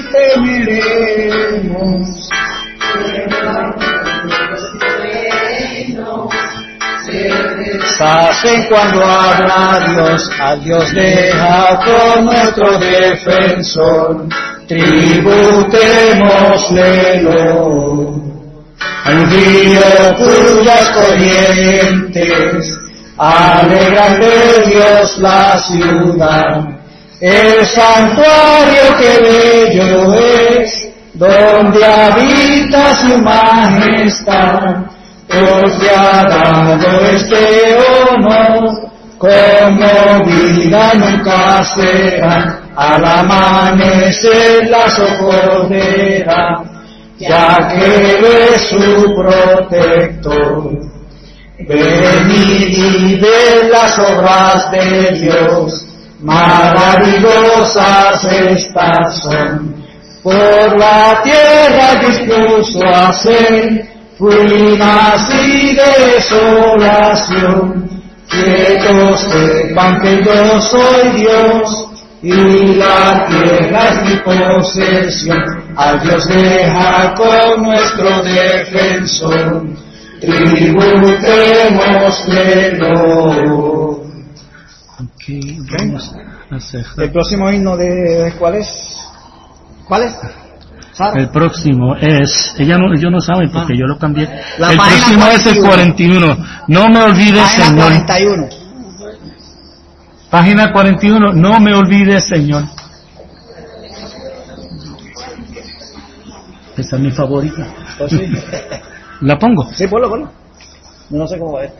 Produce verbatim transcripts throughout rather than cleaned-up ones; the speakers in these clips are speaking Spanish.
temeremos. Saben cuando habla Dios, a Dios deja con nuestro defensor, tributémosle. Al río cuyas corrientes alegran de Dios la ciudad, el santuario que bello es, donde habita su majestad. Dios le ha dado este honor, conmovida nunca será, al amanecer la socorrerá, ya que Él es su protector. Venid y ved las obras de Dios, maravillosas estas son. Por la tierra dispuso a hacer ruinas y desolación. Quietos sepan que yo soy Dios, y la tierra es mi posesión. A Dios deja con nuestro defensor, tributémosle. Okay, vamos a hacer. El próximo himno de ¿cuál es? ¿Cuál es? ¿Sara? El próximo es, ella no, ellos no saben porque ah. yo lo cambié. La el próximo cuarenta y uno. es el cuarenta y uno. No me olvides, Página Señor. cuarenta y uno. Página cuarenta y uno. No me olvides, Señor. Esta es mi favorita. Pues sí. ¿La pongo? Sí, ponlo, ponlo. Yo no sé cómo va este.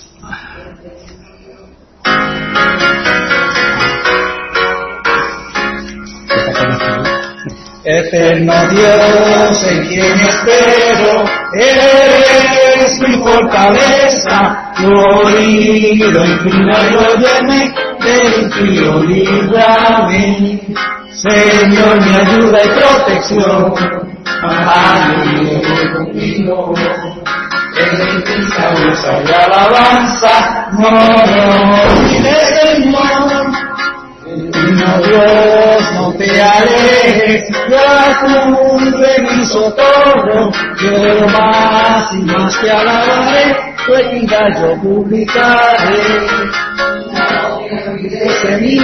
Eterno Dios, en quien espero, eres mi fortaleza, tu oído inclina y óyeme, del impío líbrame. Señor, mi ayuda y protección, aleluya contigo, en ti sabrosa y alabanza, no me olvides, Señor. No, Dios, no te alejes, ya cumple mi socorro, yo más y más te alabaré, tu equidad yo publicaré. No te olvides de mí,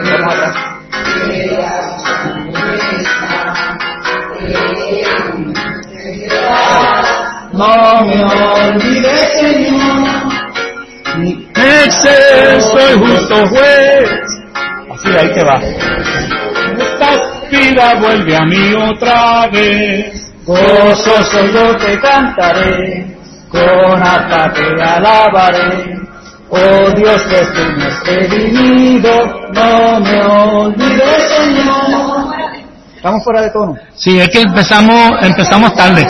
no me olvides, Señor, mi excelso y justo juez. Sí, ahí te va. Esta vida vuelve a mí otra vez. Gozoso yo te cantaré, con hasta te alabaré. Oh Dios, que tú me has redimido, no me olvides, Señor. Estamos fuera de tono. Sí, es que empezamos, empezamos tarde.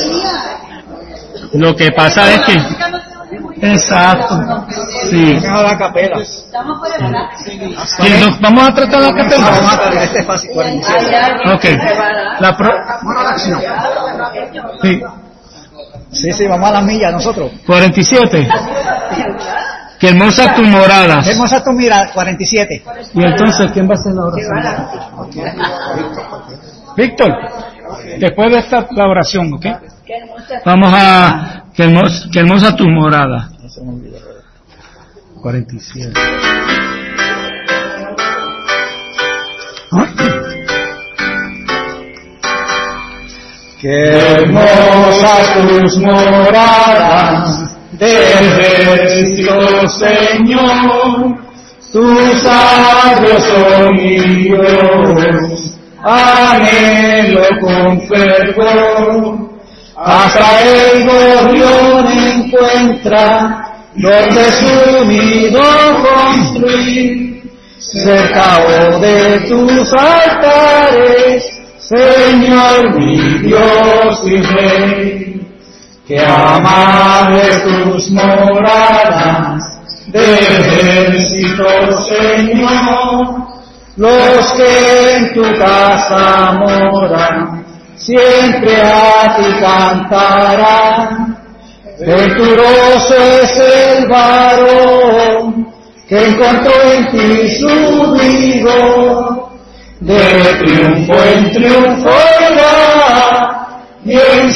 Lo que pasa es que... Exacto. Sí. La capela. Estamos fuera de la... ¿Y nos vamos a tratar la Vamos a capela? tratar, este es fácil, cuarenta y siete. Ok. La pro... Sí. Sí, sí, vamos a las millas nosotros. cuarenta y siete. Qué hermosa tu morada. Qué hermosa tu mirada, cuarenta y siete. Y entonces, ¿quién va a hacer la oración? Víctor, después de esta la oración, ¿ok? Vamos a... Qué hermosa, qué hermosa tu morada. cuarenta y siete. Qué hermosas tus moradas del ejército, Señor, tus sabios sonidos, anhelo con fervor, hasta el gorrión encuentra donde su nido construir, cerca oh, de tus altares, Señor mi Dios y Rey, que amables tus moradas de ejército, Señor, los que en tu casa moran, siempre a ti cantarán. Venturoso es el varón que encontró en ti su vigor, de triunfo en triunfo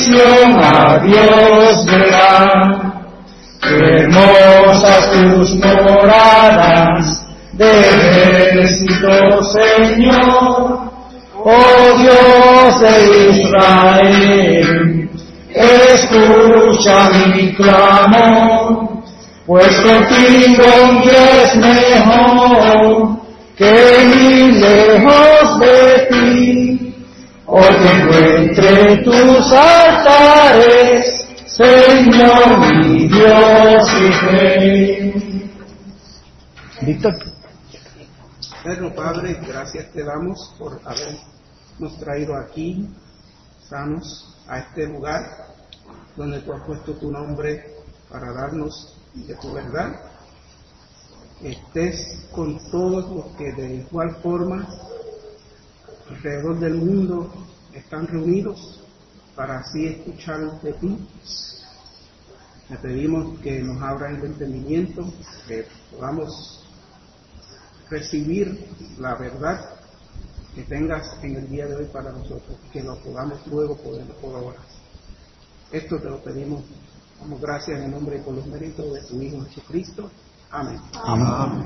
bendición a Dios verá. Hermosas tus moradas de ejército, Señor. Oh Dios de Israel, escucha mi clamor, pues contigo es mejor que muy lejos de ti. Hoy tengo entre tus altares, Señor mi Dios y Rey. Víctor. Eterno Padre, gracias te damos por habernos traído aquí, sanos, a este lugar donde tú has puesto tu nombre para darnos de tu verdad. Estés con todos los que de igual forma alrededor del mundo están reunidos para así escuchar de ti. Te pedimos que nos abra el entendimiento, que podamos recibir la verdad que tengas en el día de hoy para nosotros, que lo podamos luego poder colaborar. Esto te lo pedimos, damos gracias en el nombre y por los méritos de tu Hijo Jesucristo. Amén. Amén.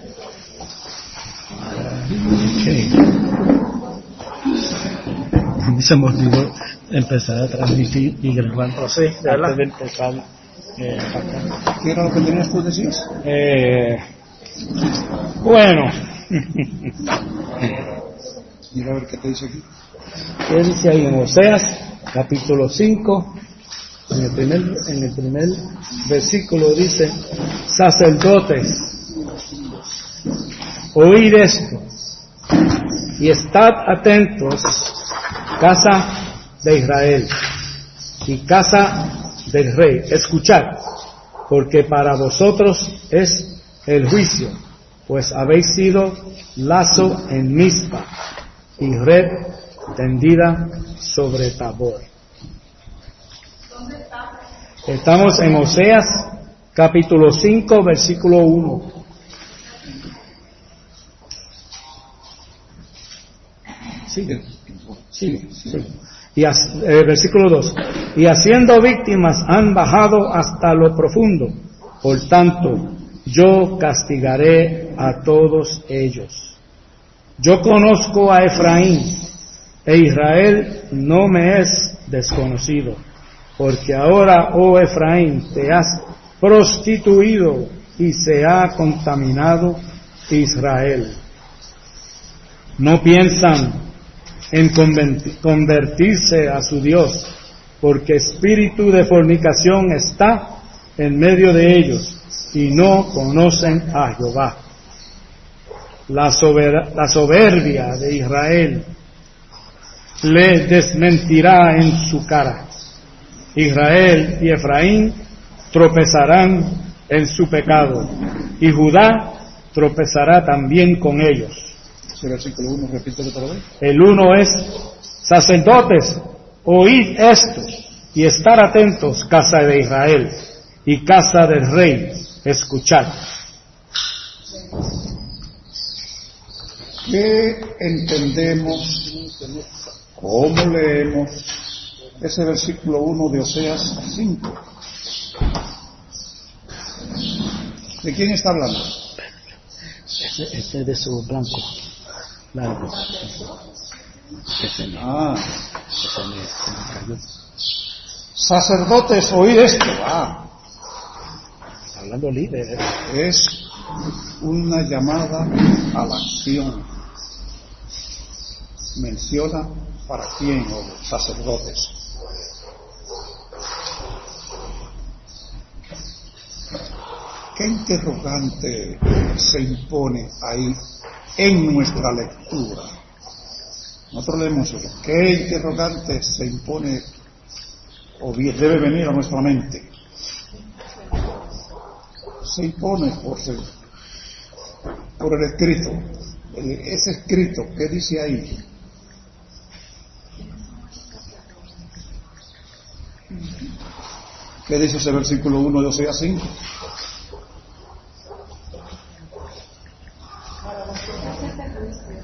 Okay. Se me olvidó empezar a transmitir y grabar. Oh, sí, de antes de empezar. Eh, ¿Qué era lo que tenías tú decías? Eh, bueno. Mira a ver qué te dice aquí. ¿Qué dice ahí en Oseas, capítulo cinco? En el primer, en el primer versículo dice: sacerdotes, oíd esto y estad atentos, casa de Israel y casa del rey, escuchad, porque para vosotros es el juicio, pues habéis sido lazo en Mizpa y red tendida sobre Tabor. Estamos en Oseas capítulo cinco versículo uno. Sigue, sigue, sigue. Y as, eh, versículo dos. Y haciendo víctimas han bajado hasta lo profundo, por tanto yo castigaré a todos ellos. Yo conozco a Efraín, e Israel no me es desconocido, porque ahora, oh Efraín, te has prostituido y se ha contaminado Israel. No piensan en convertirse a su Dios, porque espíritu de fornicación está en medio de ellos, y no conocen a Jehová. La, sober- la soberbia de Israel le desmentirá en su cara. Israel y Efraín tropezarán en su pecado, y Judá tropezará también con ellos. Ese versículo uno, repítelo otra vez. El uno es: sacerdotes, oíd esto y estar atentos, casa de Israel y casa del rey, escuchad. ¿Qué entendemos? ¿Cómo leemos ese versículo uno de Oseas cinco? ¿De quién está hablando? Ese, ese de su blanco, largo. Ese me, Ah, ese me, se me cayó. sacerdotes, oíd esto. Ah, Hablando líder. es una llamada a la acción. Menciona para quién, o los sacerdotes. ¿Qué interrogante se impone ahí en nuestra lectura? Nosotros leemos eso. ¿Qué interrogante se impone o bien debe venir a nuestra mente? Se impone por, ser, por el escrito. El, ese escrito, ¿qué dice ahí? ¿Qué dice ese versículo uno de Oseas cinco?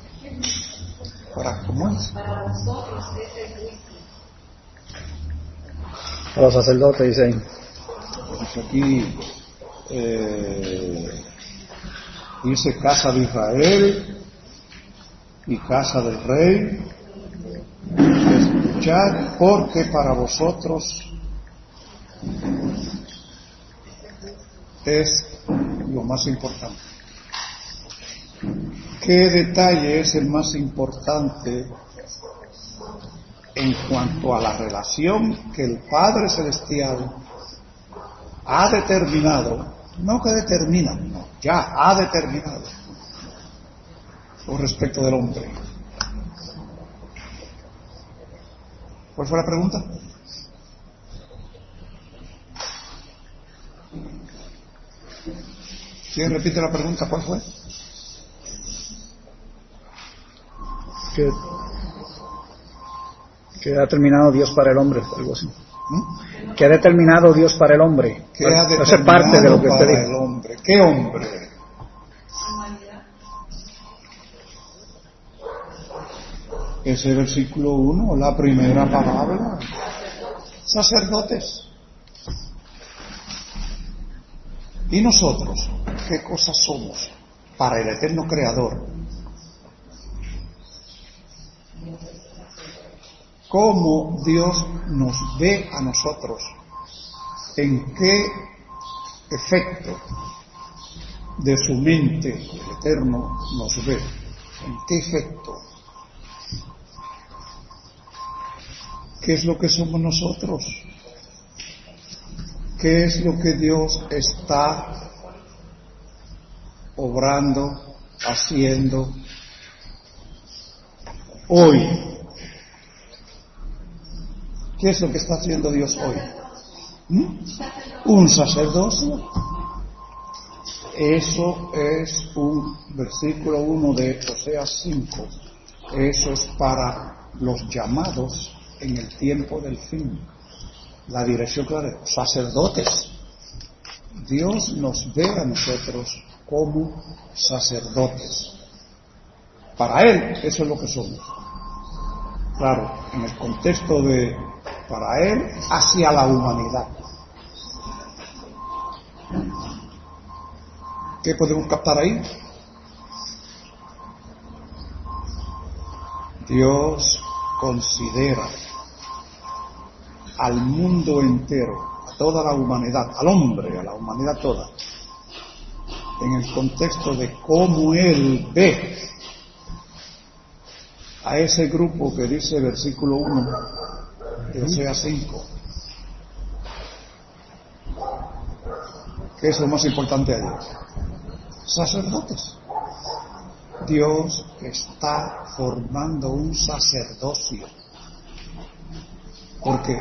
¿Para cómo es? Para vosotros es el juicio. A los sacerdotes, dice ahí. Pues aquí eh, dice casa de Israel y casa del rey. Escuchad, porque para vosotros es lo más importante. ¿Qué detalle es el más importante en cuanto a la relación que el Padre Celestial ha determinado? No que determina, no, ya ha determinado con respecto del hombre. ¿Cuál fue la pregunta? ¿Quién repite la pregunta? ¿Cuál fue? Que, que ha determinado Dios para el hombre, algo así. ¿Mm? Que ha determinado Dios para el hombre. ¿Qué ha determinado Eso es parte de lo que usted para dijo. el hombre? ¿Qué hombre? Ese versículo uno, la primera palabra. Sacerdotes. ¿Y nosotros qué cosas somos para el eterno Creador? ¿Cómo Dios nos ve a nosotros? ¿En qué efecto de su mente el Eterno nos ve? ¿En qué efecto? ¿Qué es lo que somos nosotros? ¿Qué es lo que Dios está obrando, haciendo hoy? ¿Qué es lo que está haciendo Dios hoy? ¿Mm? Un sacerdocio. Eso es un versículo uno de Oseas cinco. Eso es para los llamados en el tiempo del fin. La dirección clara, sacerdotes. Dios nos ve a nosotros como sacerdotes. Para Él, eso es lo que somos. Claro, en el contexto de, para Él, hacia la humanidad. ¿Qué podemos captar ahí? Dios considera al mundo entero, a toda la humanidad, al hombre, a la humanidad toda, en el contexto de cómo Él ve a ese grupo que dice versículo uno de Oseas cinco. ¿Qué es lo más importante allí? Sacerdotes. Dios está formando un sacerdocio. Porque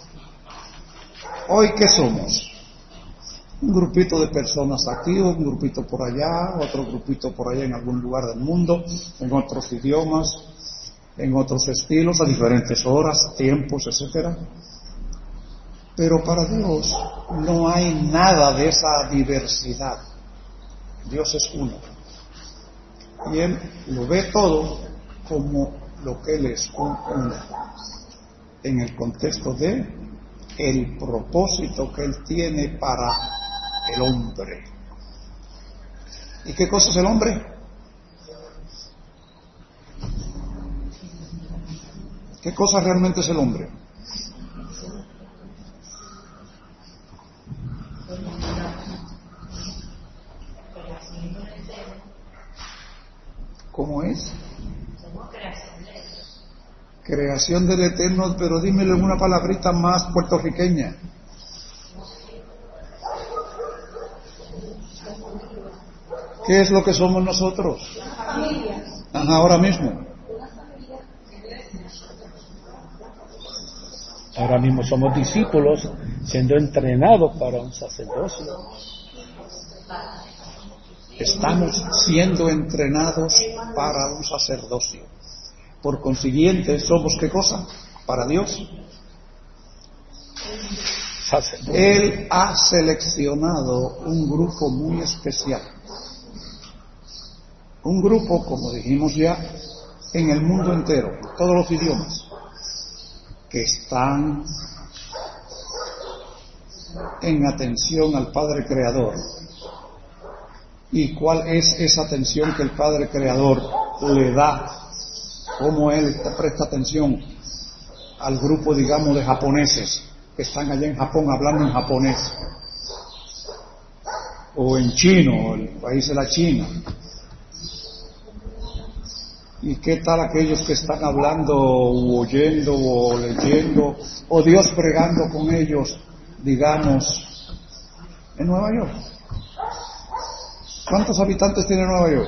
hoy, ¿qué somos? Un grupito de personas aquí, un grupito por allá, otro grupito por allá en algún lugar del mundo, en otros idiomas, en otros estilos, a diferentes horas, tiempos, etcétera. Pero para Dios no hay nada de esa diversidad. Dios es uno. Y Él lo ve todo como lo que Él es, un uno. En el contexto de el propósito que Él tiene para el hombre. ¿Y qué cosa es el hombre? ¿Qué cosa realmente es el hombre? ¿Cómo es? Creación del Eterno, pero dímelo en una palabrita más puertorriqueña. ¿Qué es lo que somos nosotros? Ajá, ahora mismo. Ahora mismo somos discípulos siendo entrenados para un sacerdocio. Estamos siendo entrenados para un sacerdocio. Por consiguiente, ¿somos qué cosa? Para Dios. Él ha seleccionado un grupo muy especial. Un grupo, como dijimos ya, en el mundo entero, todos los idiomas, que están en atención al Padre Creador. ¿Y cuál es esa atención que el Padre Creador le da? ¿Cómo Él presta atención al grupo, digamos, de japoneses que están allá en Japón hablando en japonés? O en chino, el país de la China. ¿Y qué tal aquellos que están hablando, o oyendo, o leyendo, o Dios pregando con ellos, digamos, en Nueva York? ¿Cuántos habitantes tiene Nueva York?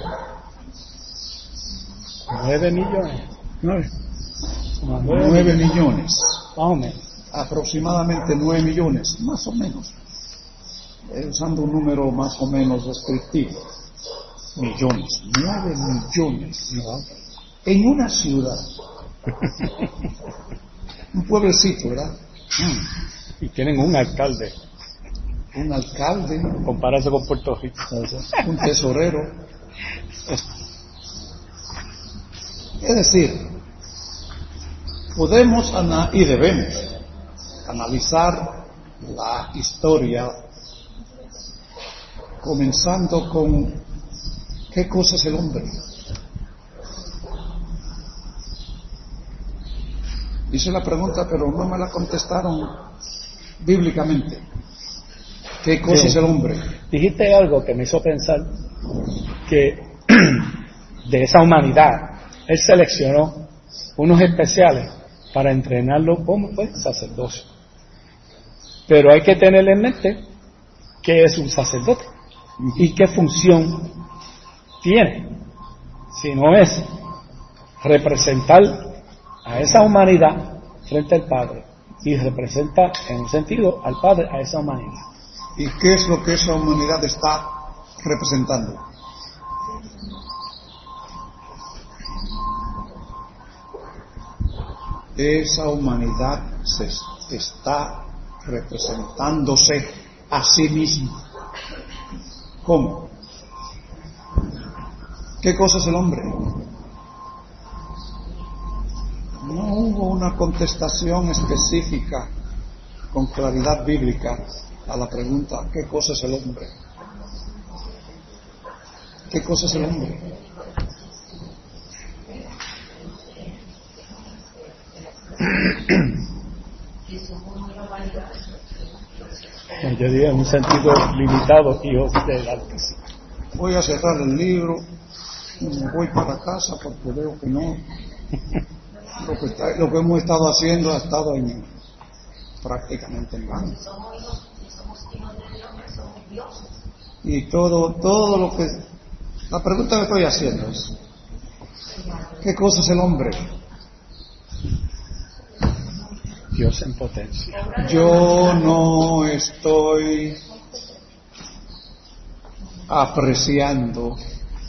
Nueve millones. Nueve. Nueve, Nueve millones. Más o menos. Aproximadamente nueve millones, más o menos. Eh, usando un número más o menos descriptivo. Millones. Nueve millones. En una ciudad. Un pueblecito, ¿verdad? Mm. Y tienen un alcalde. Un alcalde. Compárase con Puerto Rico. Un tesorero. Es decir, podemos ana- y debemos analizar la historia comenzando con ¿qué cosa es el hombre? Hice la pregunta, pero no me la contestaron bíblicamente. ¿Qué cosa Sí. es el hombre? Dijiste algo que me hizo pensar que de esa humanidad Él seleccionó unos especiales para entrenarlo como pues, sacerdocio. Pero hay que tener en mente qué es un sacerdote y qué función tiene. Si no es representar a esa humanidad frente al Padre y representa en un sentido al Padre a esa humanidad. ¿Y qué es lo que esa humanidad está representando? Esa humanidad se está representándose a sí misma. ¿Cómo? ¿Qué cosa es el hombre? No hubo una contestación específica con claridad bíblica a la pregunta ¿qué cosa es el hombre? ¿Qué cosa es el hombre? Yo diría en un sentido limitado y del Altísimo. Voy a cerrar el libro, voy para casa porque veo que no. Lo que, está, lo que hemos estado haciendo ha estado en, prácticamente en vano. Y todo, todo lo que... La pregunta que estoy haciendo es, ¿qué cosa es el hombre? Dios en potencia. Yo no estoy apreciando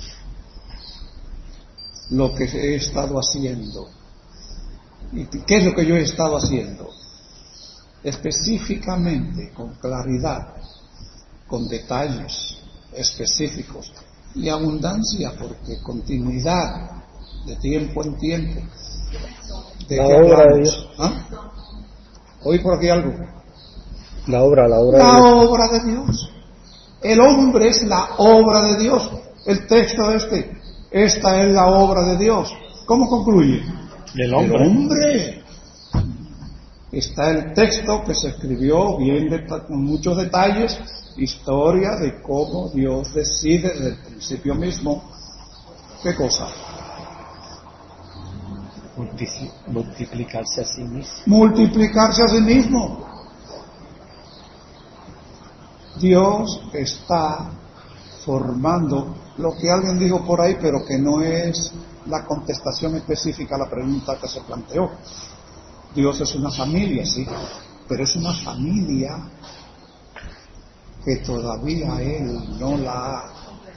lo que he estado haciendo. ¿Y qué es lo que yo he estado haciendo? Específicamente, con claridad, con detalles específicos y abundancia, porque continuidad de tiempo en tiempo. ¿De La qué obra hablamos? de Dios. ¿Ah? ¿Oí por aquí algo? La obra, la obra La de Dios. obra de Dios. El hombre es la obra de Dios. El texto este, esta es la obra de Dios. ¿Cómo concluye? Del hombre. El hombre. Está el texto que se escribió bien de, con muchos detalles, historia de cómo Dios decide desde el principio mismo. ¿Qué cosa? Multi- multiplicarse a sí mismo. Multiplicarse a sí mismo. Dios está formando lo que alguien dijo por ahí, pero que no es la contestación específica a la pregunta que se planteó. Dios es una familia, sí, pero es una familia que todavía Él no la ha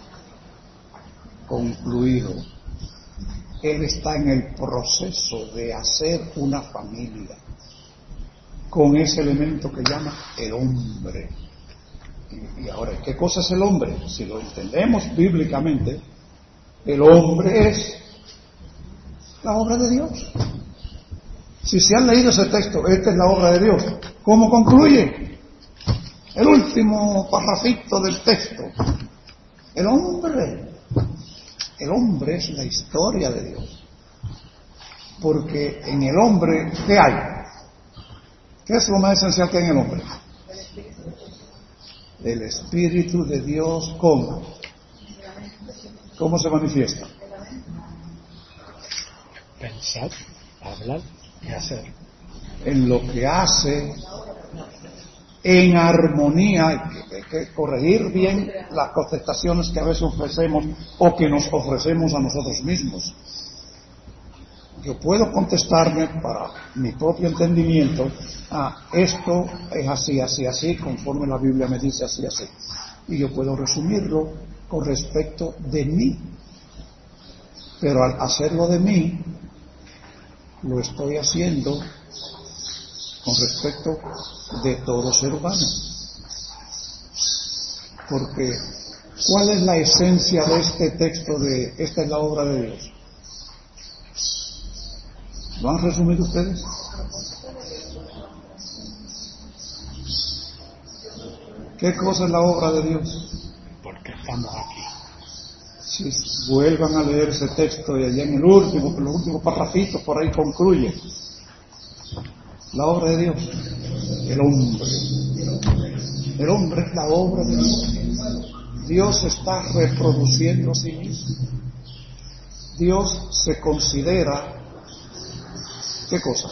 concluido. Él está en el proceso de hacer una familia con ese elemento que llama el hombre. Y, y ahora, ¿qué cosa es el hombre? Si lo entendemos bíblicamente, el hombre es la obra de Dios. Si se han leído ese texto, esta es la obra de Dios. ¿Cómo concluye? El último parrafito del texto. El hombre. El hombre es la historia de Dios. Porque en el hombre, ¿qué hay? ¿Qué es lo más esencial que hay en el hombre? El Espíritu de Dios, ¿cómo? ¿Cómo se manifiesta? Pensar, hablar y hacer. En lo que hace, en armonía. Hay que, hay que corregir bien las contestaciones que a veces ofrecemos o que nos ofrecemos a nosotros mismos. Yo puedo contestarme para mi propio entendimiento, ah, esto es así, así, así, conforme la Biblia me dice así, así. Y yo puedo resumirlo con respecto de mí. Pero al hacerlo de mí, lo estoy haciendo con respecto de todo ser humano. Porque, ¿cuál es la esencia de este texto de esta es la obra de Dios? ¿Lo han resumido ustedes? ¿Qué cosa es la obra de Dios? Porque estamos aquí. Si vuelvan a leer ese texto y allá en el último, que los últimos parrafitos por ahí concluye. La obra de Dios, el hombre. El hombre es la obra de Dios. Dios está reproduciendo a sí mismo. Dios se considera, ¿qué cosa?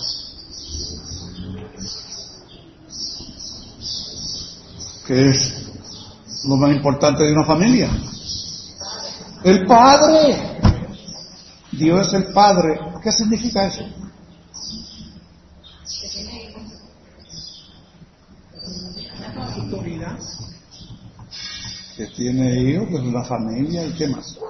¿Qué es lo más importante de una familia? El Padre. Dios es el Padre. ¿Qué significa eso? Autoridad. Que tiene hijos, que es una familia, ¿y qué más?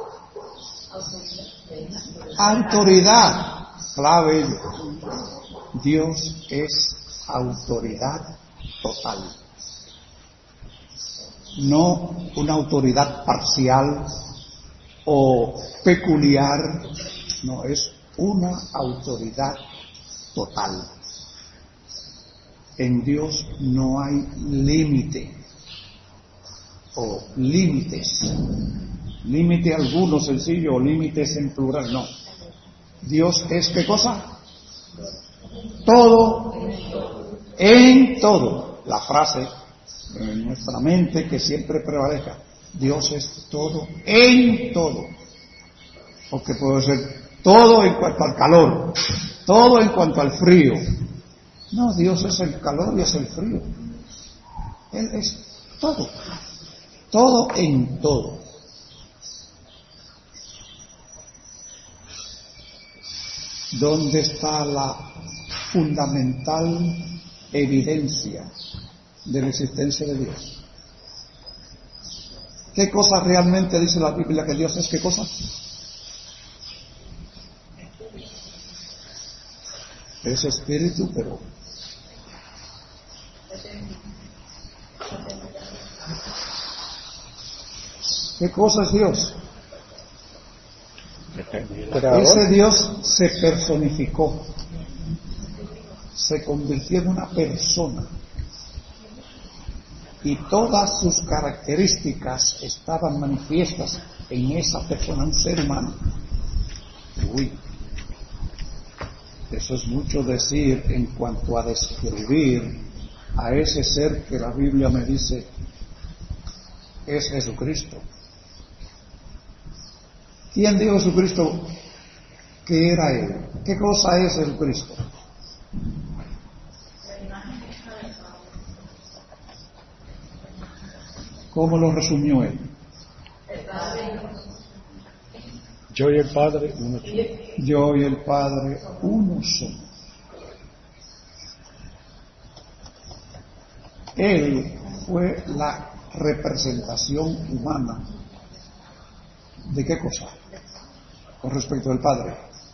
Autoridad. Clave. Dios es autoridad total. No una autoridad parcial o peculiar, no, es una autoridad total. En Dios no hay límite o límites, límite alguno sencillo o límites en plural, no. Dios es ¿qué cosa? Todo, en todo. La frase en nuestra mente que siempre prevalezca. Dios es todo, en todo. Porque puede ser todo en cuanto al calor, todo en cuanto al frío. No, Dios es el calor y es el frío. Él es todo, todo en todo. ¿Dónde está la fundamental evidencia de la existencia de Dios? ¿Qué cosa realmente dice la Biblia que Dios es? ¿Qué cosa? Es espíritu, pero ¿qué cosa es Dios? Ese Dios se personificó, se convirtió en una persona y todas sus características estaban manifiestas en esa persona, un ser humano. Uy, eso es mucho decir en cuanto a describir a ese ser que la Biblia me dice es Jesucristo. ¿Quién dijo Jesucristo que era Él? ¿Qué cosa es Jesucristo? ¿Cómo lo resumió Él? Yo y el Padre, uno solo. Yo y el Padre, uno solo. Él fue la representación humana. ¿De qué cosa? Con respecto al Padre.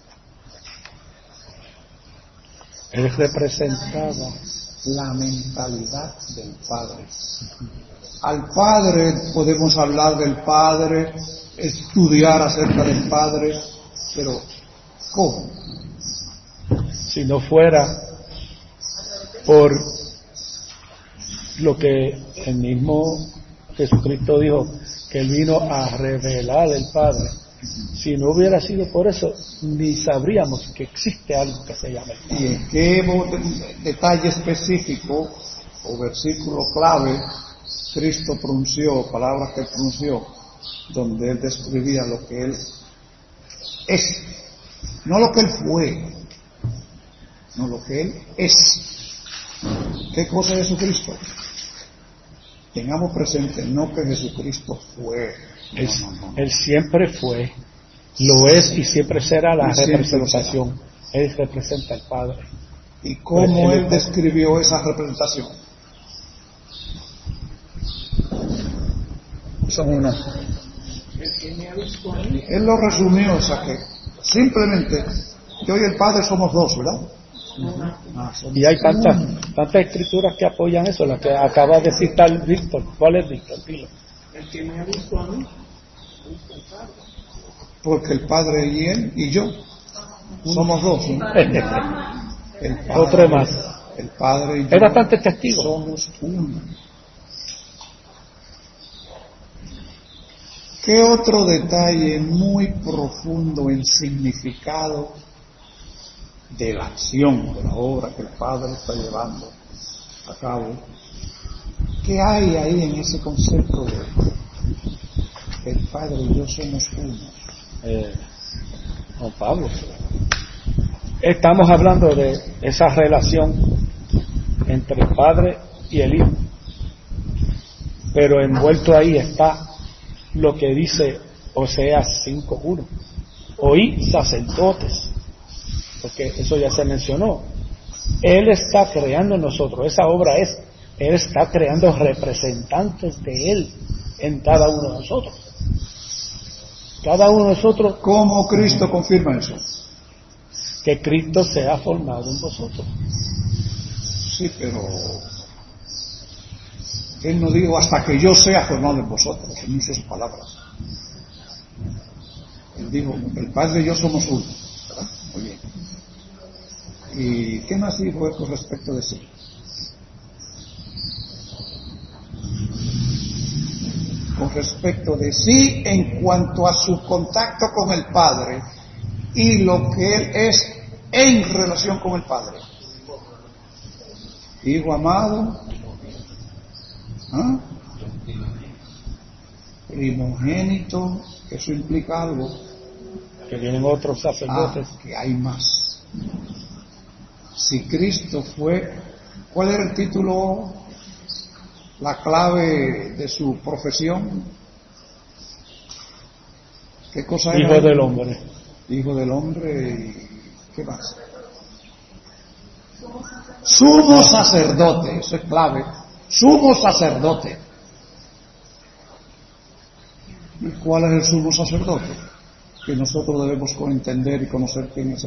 Él representaba la mentalidad del Padre. Al Padre podemos hablar del Padre, estudiar acerca del Padre, pero ¿cómo? Si no fuera por lo que el mismo Jesucristo dijo, que Él vino a revelar el Padre. Si no hubiera sido por eso, ni sabríamos que existe algo que se llama el Padre. ¿Y en qué detalle específico o versículo clave Cristo pronunció, palabras que pronunció, donde Él describía lo que Él es? No lo que Él fue, no lo que Él es. ¿Qué cosa es Jesucristo? Tengamos presente, no que Jesucristo fue. No, Es, no, no. Él siempre fue, lo es y siempre será la Y siempre representación. Él representa al Padre. ¿Y cómo Pues, Él describió esa representación? Son unas. El que me ha visto a mí, Él lo resumió, o sea que simplemente yo y el Padre somos dos, ¿verdad? Ah, somos Y hay tantas, uno. tantas escrituras que apoyan eso, la que acaba de citar Víctor. ¿Cuál es Víctor? Dilo. el que me ha visto a mí, ha visto al Padre. Porque el Padre y Él y yo somos dos, ¿no? El Padre, Otro más. El Padre y yo Es bastante testigo. somos uno. ¿Qué otro detalle muy profundo en significado de la acción, de la obra que el Padre está llevando a cabo? ¿Qué hay ahí en ese concepto de que el Padre y yo somos uno? Eh, Juan Pablo. Estamos hablando de esa relación entre el Padre y el Hijo. Pero envuelto ahí está lo que dice Oseas cinco uno. Oí sacerdotes, porque eso ya se mencionó. Él está creando en nosotros, esa obra es, Él está creando representantes de Él en cada uno de nosotros. Cada uno de nosotros, ¿Cómo Cristo confirma eso? que Cristo se ha formado en vosotros. Sí, pero Él no dijo hasta que yo sea formado en vosotros, en sus palabras. Él dijo, el Padre y yo somos uno, ¿verdad? Muy bien. ¿Y qué más dijo Él con respecto de sí? Con respecto de sí en cuanto a su contacto con el Padre y lo que Él es en relación con el Padre. Hijo amado, ¿ah? Primogénito, eso implica algo. Que vienen otros sacerdotes. Ah, que hay más. Si Cristo fue, ¿cuál era el título, la clave de su profesión? ¿Qué cosa era? Hijo del hombre. Hijo del hombre y ¿qué más? Sumo sacerdote, eso es clave. Sumo sacerdote. ¿Y cuál es el sumo sacerdote? Que nosotros debemos entender y conocer quién es él.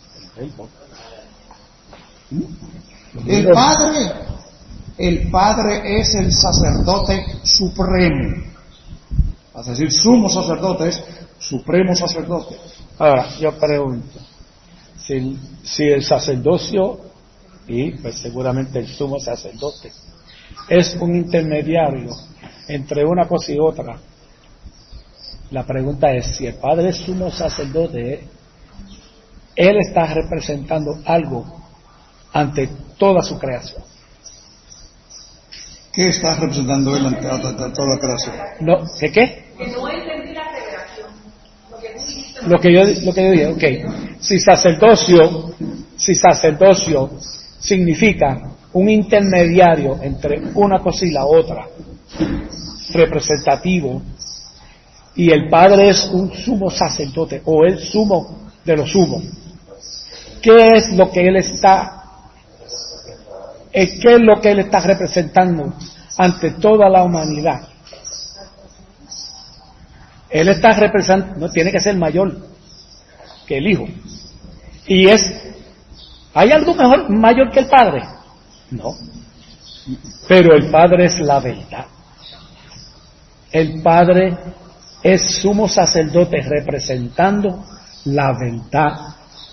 ¿Mm? El Padre, el Padre es el sacerdote supremo. Es decir, sumo sacerdote es supremo sacerdote. Ahora, yo pregunto, si, si el sacerdocio, y pues seguramente el sumo sacerdote, es un intermediario entre una cosa y otra, la pregunta es, si el Padre es sumo sacerdote, Él está representando algo ante toda su creación. ¿Qué está representando Él ante, ante, ante toda la creación? No, ¿qué qué? Que no entendí la revelación. Lo que tú dijiste. Lo que yo, lo que yo dije, ok, si sacerdocio, si sacerdocio significa un intermediario entre una cosa y la otra, representativo, y el Padre es un sumo sacerdote, o el sumo de los sumos, ¿qué es lo que Él está, eh, qué es lo que Él está representando ante toda la humanidad? Él está representando, no tiene que ser mayor que el Hijo. Y es, ¿hay algo mejor, mayor que el Padre? No. Pero el Padre es la verdad. El Padre es sumo sacerdote representando la verdad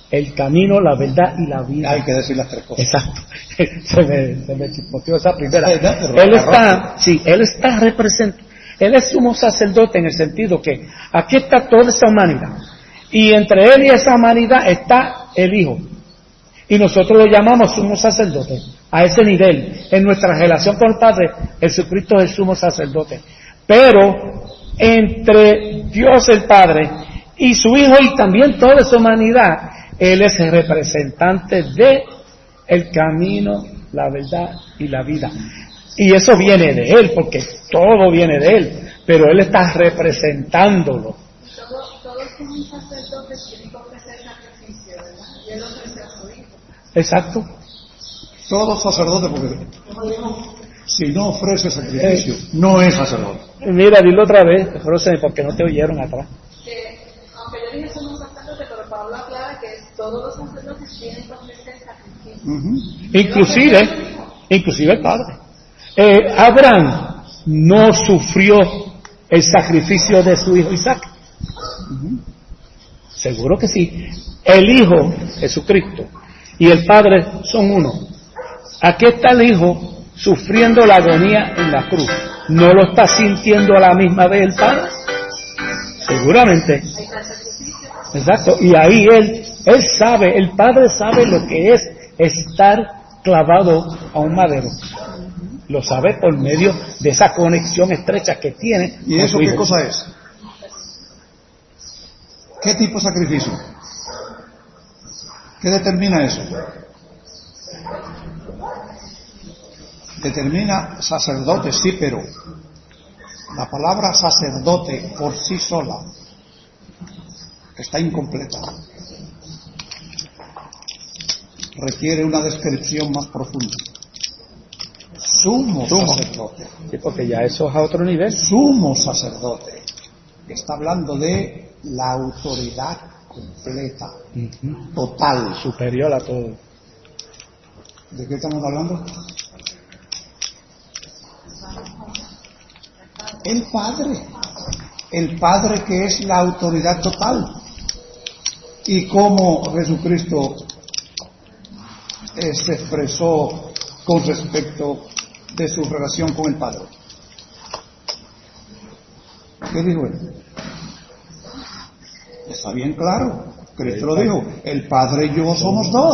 el camino, la verdad y la vida. Hay que decir las tres cosas. Exacto. Se me, se me chispoteó esa primera. Sí, no, pero Él la está, sí, él está representando, él es sumo sacerdote en el sentido que aquí está toda esa humanidad. Y entre él y esa humanidad está el Hijo. Y nosotros lo llamamos sumo sacerdote. A ese nivel, en nuestra relación con el Padre, Jesucristo es el sumo sacerdote. Pero entre Dios el Padre y su Hijo y también toda esa humanidad, Él es el representante de el camino, la verdad y la vida. Y eso viene de Él, porque todo viene de Él, pero Él está representándolo. Todos todo somos sacerdotes tienen que ofrecer sacrificio, ¿verdad? Y Él ofrece a su Hijo. Exacto. Todo sacerdote, porque si no ofrece sacrificio, no es sacerdote. Mira, dilo otra vez, Rosy, porque no te oyeron atrás. Que, aunque yo dije somos sacerdotes, pero Pablo aclara que todos los sacerdotes tienen que ofrecer sacrificio. Uh-huh. Inclusive, inclusive el Padre. Eh, Abraham no sufrió el sacrificio de su hijo Isaac. Uh-huh. Seguro que sí. El Hijo, Jesucristo, y el Padre son uno. Aquí está el Hijo sufriendo la agonía en la cruz. ¿No lo está sintiendo a la misma vez el Padre? Seguramente. Exacto. Y ahí él, él sabe, el Padre sabe lo que es estar clavado a un madero. Lo sabe por medio de esa conexión estrecha que tiene. ¿Y con eso su qué Hijo. cosa es? ¿Qué tipo de sacrificio? ¿Qué determina eso? Determina sacerdote, sí, pero la palabra sacerdote por sí sola está incompleta. Requiere una descripción más profunda. Sumo, Sumo. sacerdote. Sí, porque ya eso es a otro nivel. Sumo sacerdote. Está hablando de la autoridad completa, Uh-huh. total. Superior a todo. ¿De qué estamos hablando? El Padre. El Padre que es la autoridad total. Y cómo Jesucristo eh, se expresó con respecto de su relación con el Padre. ¿Qué dijo él? Está bien claro. Cristo lo dijo. El Padre y yo somos dos.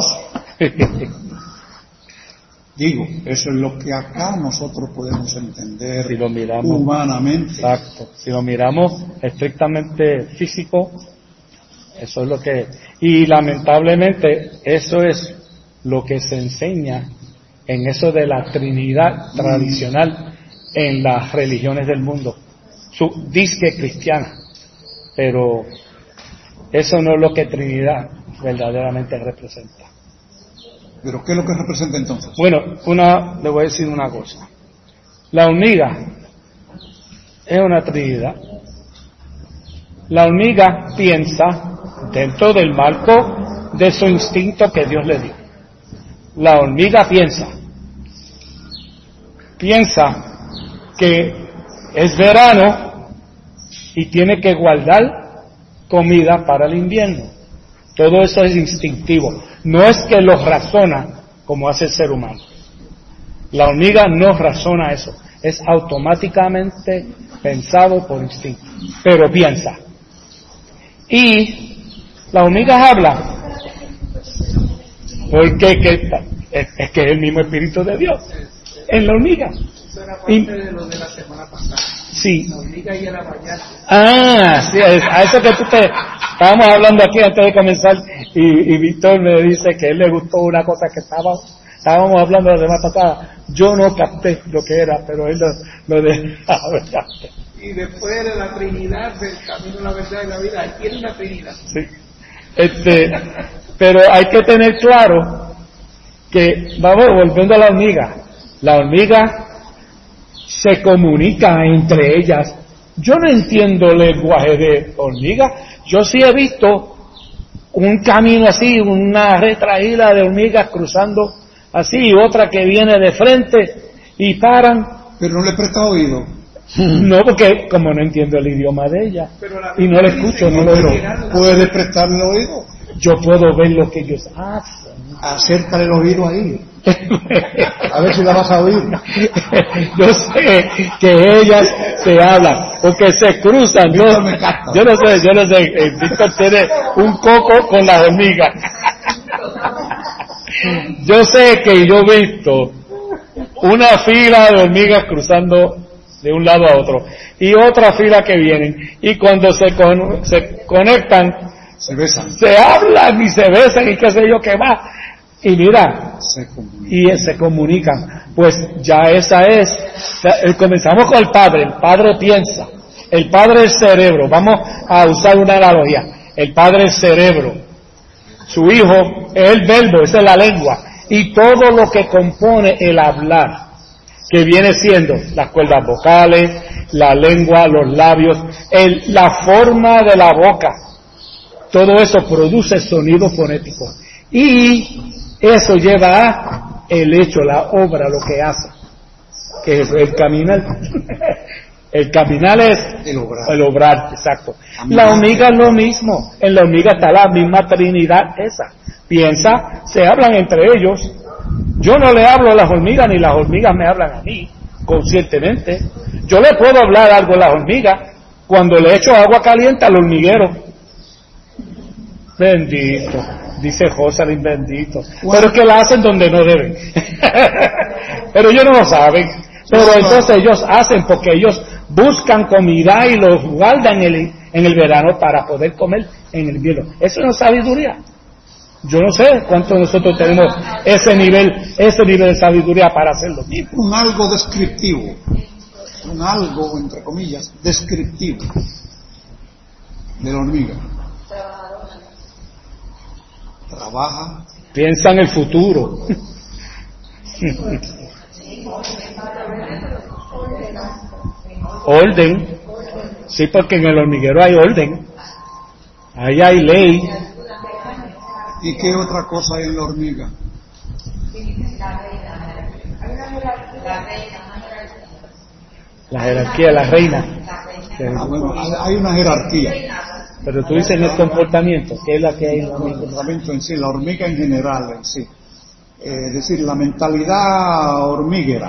Digo, eso es lo que acá nosotros podemos entender Si lo miramos humanamente. Exacto. Si lo miramos estrictamente físico, eso es lo que... Y lamentablemente eso es lo que se enseña en eso de la Trinidad tradicional en las religiones del mundo. Su disque cristiana. Pero eso no es lo que Trinidad verdaderamente representa. ¿Pero qué es lo que representa entonces? Bueno, una, le voy a decir una cosa. La hormiga es una trinidad. La hormiga piensa dentro del marco de su instinto que Dios le dio. La hormiga piensa. Piensa que es verano y tiene que guardar comida para el invierno. Todo eso es instintivo. No es que lo razona como hace el ser humano. La hormiga no razona eso. Es automáticamente pensado por instinto. Pero piensa. Y la hormiga habla. Porque que, es, es que es el mismo Espíritu de Dios en la hormiga. Eso era parte Y- de lo de la semana pasada. Sí. La hormiga y el abayate. Ah, sí, es- a eso que tú te... Estábamos hablando aquí antes de comenzar y, y Víctor me dice que a él le gustó una cosa que estaba, estábamos hablando la semana pasada. Yo no capté lo que era, pero él lo, lo de... Y después de la Trinidad, del camino, la verdad y la vida, ahí tiene una Trinidad. Sí. Este, pero hay que tener claro que, vamos, volviendo a la hormiga, la hormiga se comunica entre ellas. Yo no entiendo el lenguaje de hormiga. Yo sí he visto un camino así, una retraída de hormigas cruzando así, y otra que viene de frente y paran. Pero no le presta oído. No, porque como no entiendo el idioma de ella Pero la y no le Biblia escucho, dice no que lo oigo. llegar la- Puede prestarle oído. yo puedo ver lo que ellos hacen. Acércale el oído ahí. A ver si la vas a oír. Yo sé que ellas se hablan, porque se cruzan. Yo, yo no sé, yo no sé. eh, Víctor tiene un coco con las hormigas. Yo sé que yo he visto una fila de hormigas cruzando de un lado a otro y otra fila que vienen, y cuando se, con, se conectan Se besan. se hablan y se besan y qué sé yo qué más, y mira, Se comunican. y se comunican. Pues ya esa es, comenzamos con el padre. El padre piensa, el padre es cerebro. Vamos a usar una analogía. El padre es cerebro, su hijo es el verbo, esa es la lengua, y todo lo que compone el hablar, que viene siendo las cuerdas vocales, la lengua, los labios, el, la forma de la boca, todo eso produce sonido fonético, y eso lleva a el hecho, la obra, lo que hace, que es el caminar. El caminar es El obrar. el obrar, exacto. Caminar. La hormiga es lo mismo, en la hormiga está la misma trinidad esa. Piensa, se hablan entre ellos. Yo no le hablo a las hormigas, ni las hormigas me hablan a mí, conscientemente. Yo le puedo hablar algo a las hormigas cuando le echo agua caliente al hormiguero. Bendito, dice Josalín, bendito. Pero es que la hacen donde no deben. Pero ellos no lo saben. Pero entonces ellos hacen porque ellos buscan comida y los guardan en el, en el verano para poder comer en el invierno. Eso no es sabiduría. Yo no sé cuántos nosotros tenemos ese nivel, ese nivel de sabiduría para hacerlo. Un algo descriptivo, un algo, entre comillas, descriptivo de la hormiga. Trabaja. Piensa en el futuro. Orden. Sí, porque en el hormiguero hay orden. Ahí hay ley. ¿Y qué otra cosa hay en la hormiga? La jerarquía, la reina. Ah, bueno, hay una jerarquía. Pero tú dices en el comportamiento, ¿qué es la que hay en la El hormiga? comportamiento en sí, la hormiga en general en sí. Eh, es decir, la mentalidad hormiguera.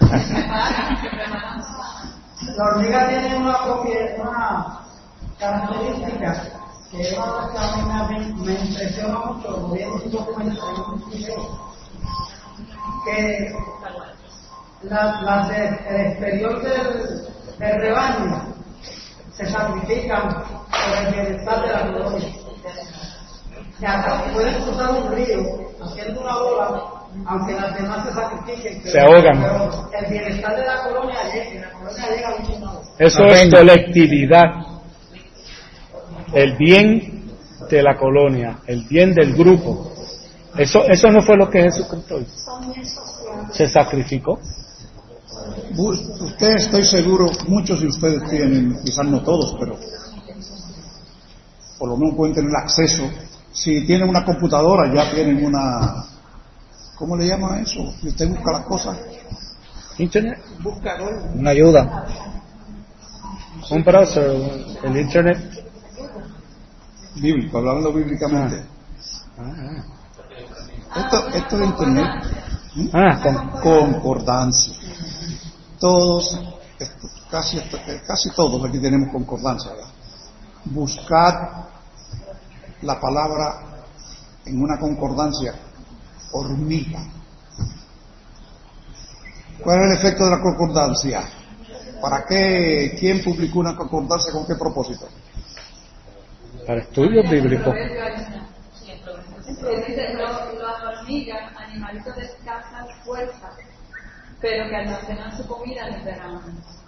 La hormiga tiene una, propia- una característica que es una que a mí me, me impresiona mucho, lo vi en un documental, en un video, que la- las de- el exterior del, del rebaño se sacrifican por el bienestar de la colonia. O sea, pueden cruzar un río haciendo una bola, aunque las demás se sacrifiquen. Se ahogan. Pero el bienestar de la colonia llega, la colonia llega a mucho más. Eso es colectividad. El bien de la colonia, el bien del grupo. Eso, eso no fue lo que Jesucristo hizo. Se sacrificó. Bu- Ustedes, estoy seguro, muchos de ustedes tienen, quizás no todos, pero por lo menos pueden tener acceso. Si tienen una computadora, ya tienen una, ¿cómo le llaman eso? Si usted busca las cosas, Internet. Buscador. Una ayuda. Un browser, el internet. bíblico, hablando bíblicamente. Ah, Esto, esto de internet, ¿sí? ah, con- Concordancia. Todos, esto- casi, casi todos aquí tenemos concordancia, ¿verdad? Buscar la palabra en una concordancia, hormiga. ¿Cuál es el efecto de la concordancia? ¿Para qué? ¿Quién publicó una concordancia? ¿Con qué propósito? para estudios bíblicos. Dice, los- las hormigas, animalitos de escasa fuerza, pero que almacenan su comida en el verano.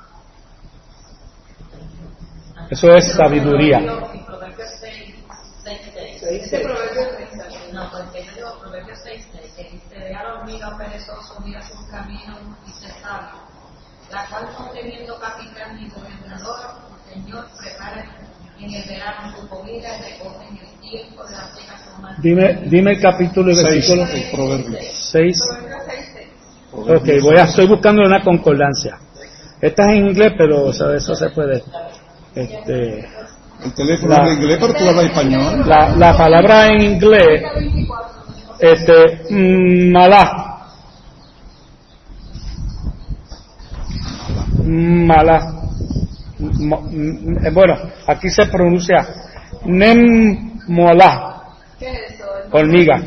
Eso es sabiduría. Y Proverbios seis, seis, seis. Ese proverbio es No, porque yo digo Proverbios seis, seis, que dice, ve a la hormiga perezoso, mira sus caminos y se sabio, la cual no teniendo capitán ni gobernador, el Señor prepara en el verano su comida y recoge en el tiempo de la seca su manera. Dime, dime el capítulo y Seis, versículo el proverbio. seis. Proverbio seis, seis. Ok, voy a, estoy buscando una concordancia. Esta es en inglés, pero o sea, eso se puede. Este, El teléfono La- habla inglés, pero tú hablas español. La, la palabra en inglés, este, mm, malá. Malá. Mo- mm, eh, Bueno, aquí se pronuncia nemolá, ¿Qué es eso? hormiga.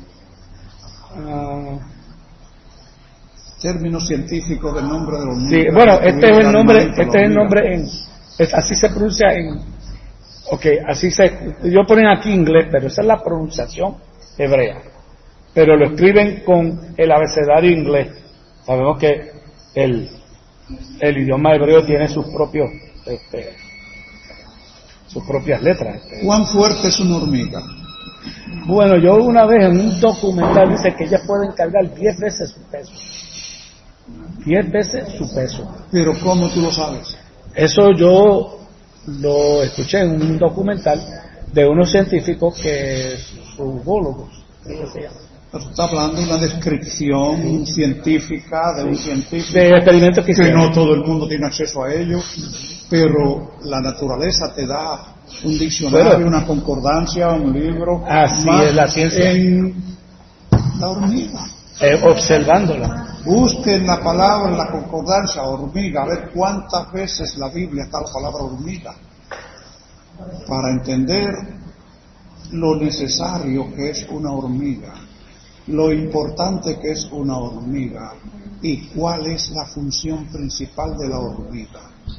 Ah, Término científico del nombre de los sí, niños. bueno, este es el nombre, este es el nombre en, es, así se pronuncia en, ok, así se, yo ponen aquí inglés, pero esa es la pronunciación hebrea, pero lo escriben con el abecedario inglés. Sabemos que el, el idioma hebreo tiene sus propios, este, sus propias letras. este. ¿Cuán fuerte es una hormiga? Bueno, yo una vez en un documental dice que ellas pueden cargar diez veces su peso. diez veces su peso. Pero ¿cómo tú lo sabes? Eso yo lo escuché en un documental de unos científicos que zoólogos, ¿cómo se llama? Pero tú estás hablando de una descripción científica de un científico De experimentos que que hicieron. no todo el mundo tiene acceso a ello, pero la naturaleza te da un diccionario, Bueno. una concordancia, un libro. Así más es la ciencia. En la hormiga. Eh, observándola. Busquen la palabra en la concordancia, hormiga, a ver cuántas veces la Biblia está la palabra hormiga, para entender lo necesario que es una hormiga, lo importante que es una hormiga y cuál es la función principal de la hormiga.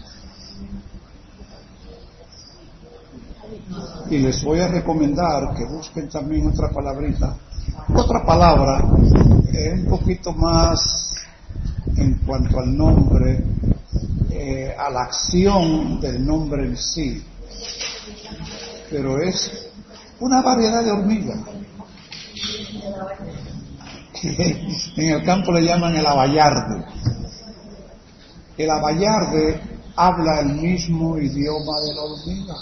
Y les voy a recomendar que busquen también otra palabrita, otra palabra eh, un poquito más en cuanto al nombre, eh, a la acción del nombre en sí, pero es una variedad de hormigas. En el campo le llaman el abayarde. El abayarde habla el mismo idioma de la hormiga.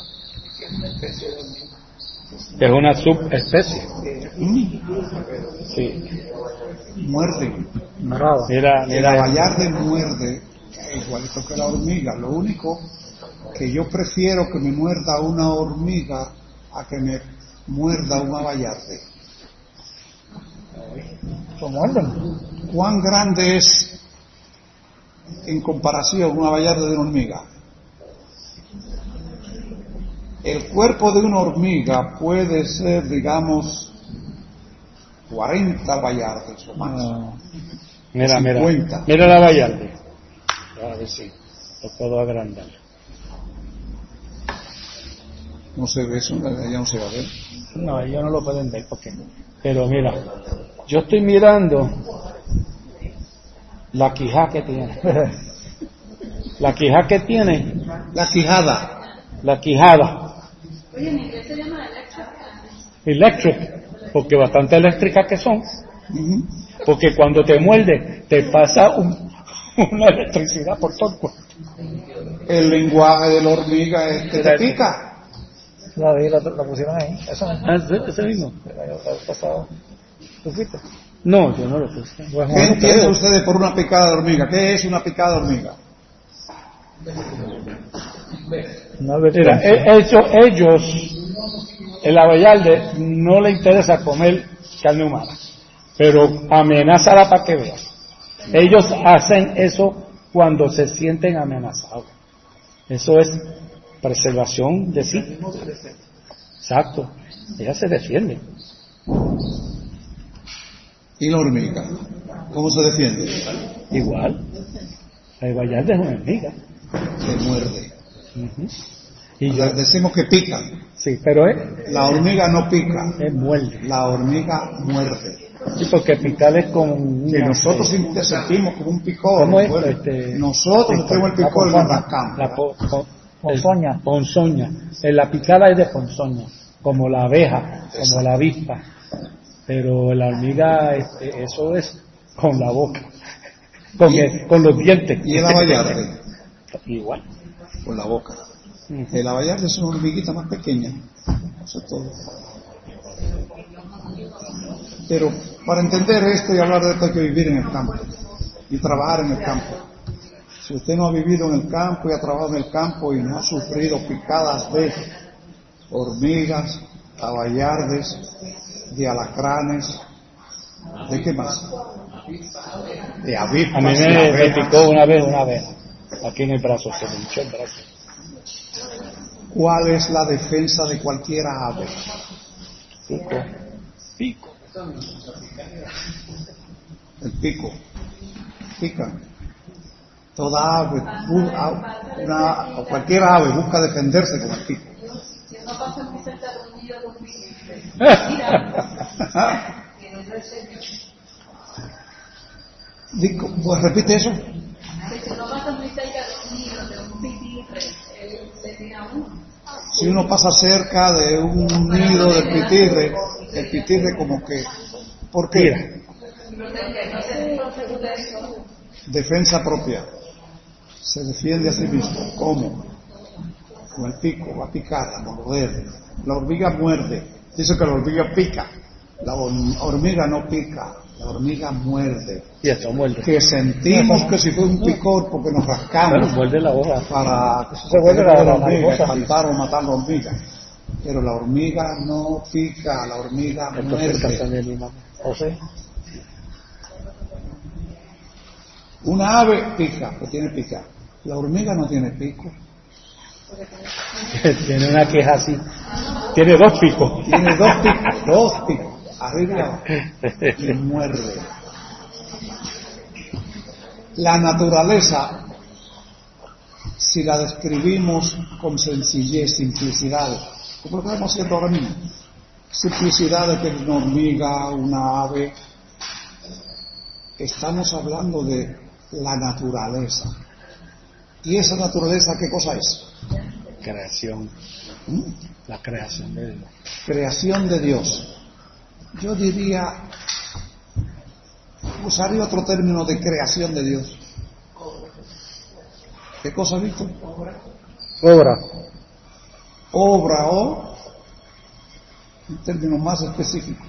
Es una subespecie. Mm, Sí. muerde. Mira, El mira. abayarde muerde igualito que la hormiga. Lo único que yo prefiero que me muerda una hormiga a que me muerda un abayarde. ¿Cuán grande es en comparación un abayarde de una hormiga? El cuerpo de una hormiga puede ser, digamos, cuarenta abayardes o más. Ah, mira, mira. cincuenta. Mira la vallarde. A ver si lo puedo agrandar. No se ve eso, ya no se va a ver. No, ellos no lo pueden ver porque. Pero mira, yo estoy mirando la quijá que tiene. La quijá que tiene, La quijada. la quijada. Oye, en inglés se llama electric. Electric, porque bastante eléctricas que son. Ujú. Porque cuando te muerde, te pasa un- una electricidad por todo el cuerpo. El lenguaje de la hormiga es que te pica. La vi, la, la pusieron ahí. Eso mismo. Ah, ¿ese- ese mismo? El año pasado. ¿Tú fuiste? No, yo no lo puse. Bueno, ¿Qué entienden pero- ustedes por una picada de hormiga? ¿Qué es una picada de hormiga? Una Mira, advertencia. e- ellos, ellos, el abayalde no le interesa comer carne humana, pero amenázala para que veas. Ellos hacen eso cuando se sienten amenazados. Eso es preservación de sí. Exacto. Ellas se defienden. ¿Y la hormiga? ¿Cómo se defiende? Igual. El abayalde es una hormiga. Se muerde. Ujú. Y Y yo, decimos que pican. sí, pero es, La hormiga no pica. es muerde. La hormiga muerde. Sí, porque picar es como un... Que nosotros siempre sentimos como un picor. ¿Cómo es? muerde. Este, Nosotros tenemos el picor y nos rascamos. La po- po- Ponzoña. el- Ponzoña. En la picada es de ponzoña, como la abeja, como la avispa. Pero la hormiga, este, eso es con la boca, con, el- con los dientes. Y el abayarde, Igual. con la boca. Ujú. El abayarde es una hormiguita más pequeña. Eso es todo. Pero para entender esto y hablar de esto hay que vivir en el campo y trabajar en el campo. Si usted no ha vivido en el campo y ha trabajado en el campo y no ha sufrido picadas de hormigas, caballardes, de alacranes, ¿de qué más? De avispas. A mí de me, me abejas. picó una vez una abeja, aquí en el brazo, se me hinchó el brazo. ¿Cuál es la defensa de cualquier ave? Pico. Pico. El pico. Pica. Toda ave, bu- a- una, o cualquier ave busca defenderse con el pico. Si uno pasa muy cerca de un nido de un piquete, mira, que no es el Señor. Digo, pues repite eso. Que si uno pasa muy cerca de un nido de un piquete, él le tira a uno. Si uno pasa cerca de un nido del pitirre, el pitirre como que, ¿por qué? Defensa propia. Se defiende a sí mismo. ¿Cómo? Con el pico, va a picar, a morder. La hormiga muerde. Dice que la hormiga pica. La hor- hormiga no pica, la hormiga muerde. Y esto muerde. Que sentimos que si fue un picor porque nos Claro, rascamos muerde la hoja. para se vuelve la- la hormiga, mariposa. espantar o matar la hormiga. Pero la hormiga no pica, la hormiga Entonces muerde. también mi mamá. ¿O sí? Una ave pica, que tiene pica. La hormiga no tiene pico. Tiene una queja así. Tiene dos picos. Tiene dos picos, dos picos, arriba y abajo. Y muerde. La naturaleza, si la describimos con sencillez, simplicidad, como lo que estamos haciendo ahora mismo, simplicidad de que una hormiga, una ave, estamos hablando de la naturaleza. ¿Y esa naturaleza qué cosa es? Creación. ¿Mm? La creación de Dios. Creación de Dios. Yo diría, usaría otro término de creación de Dios. ¿Qué cosa, Víctor? Obra. Obra o un término más específico.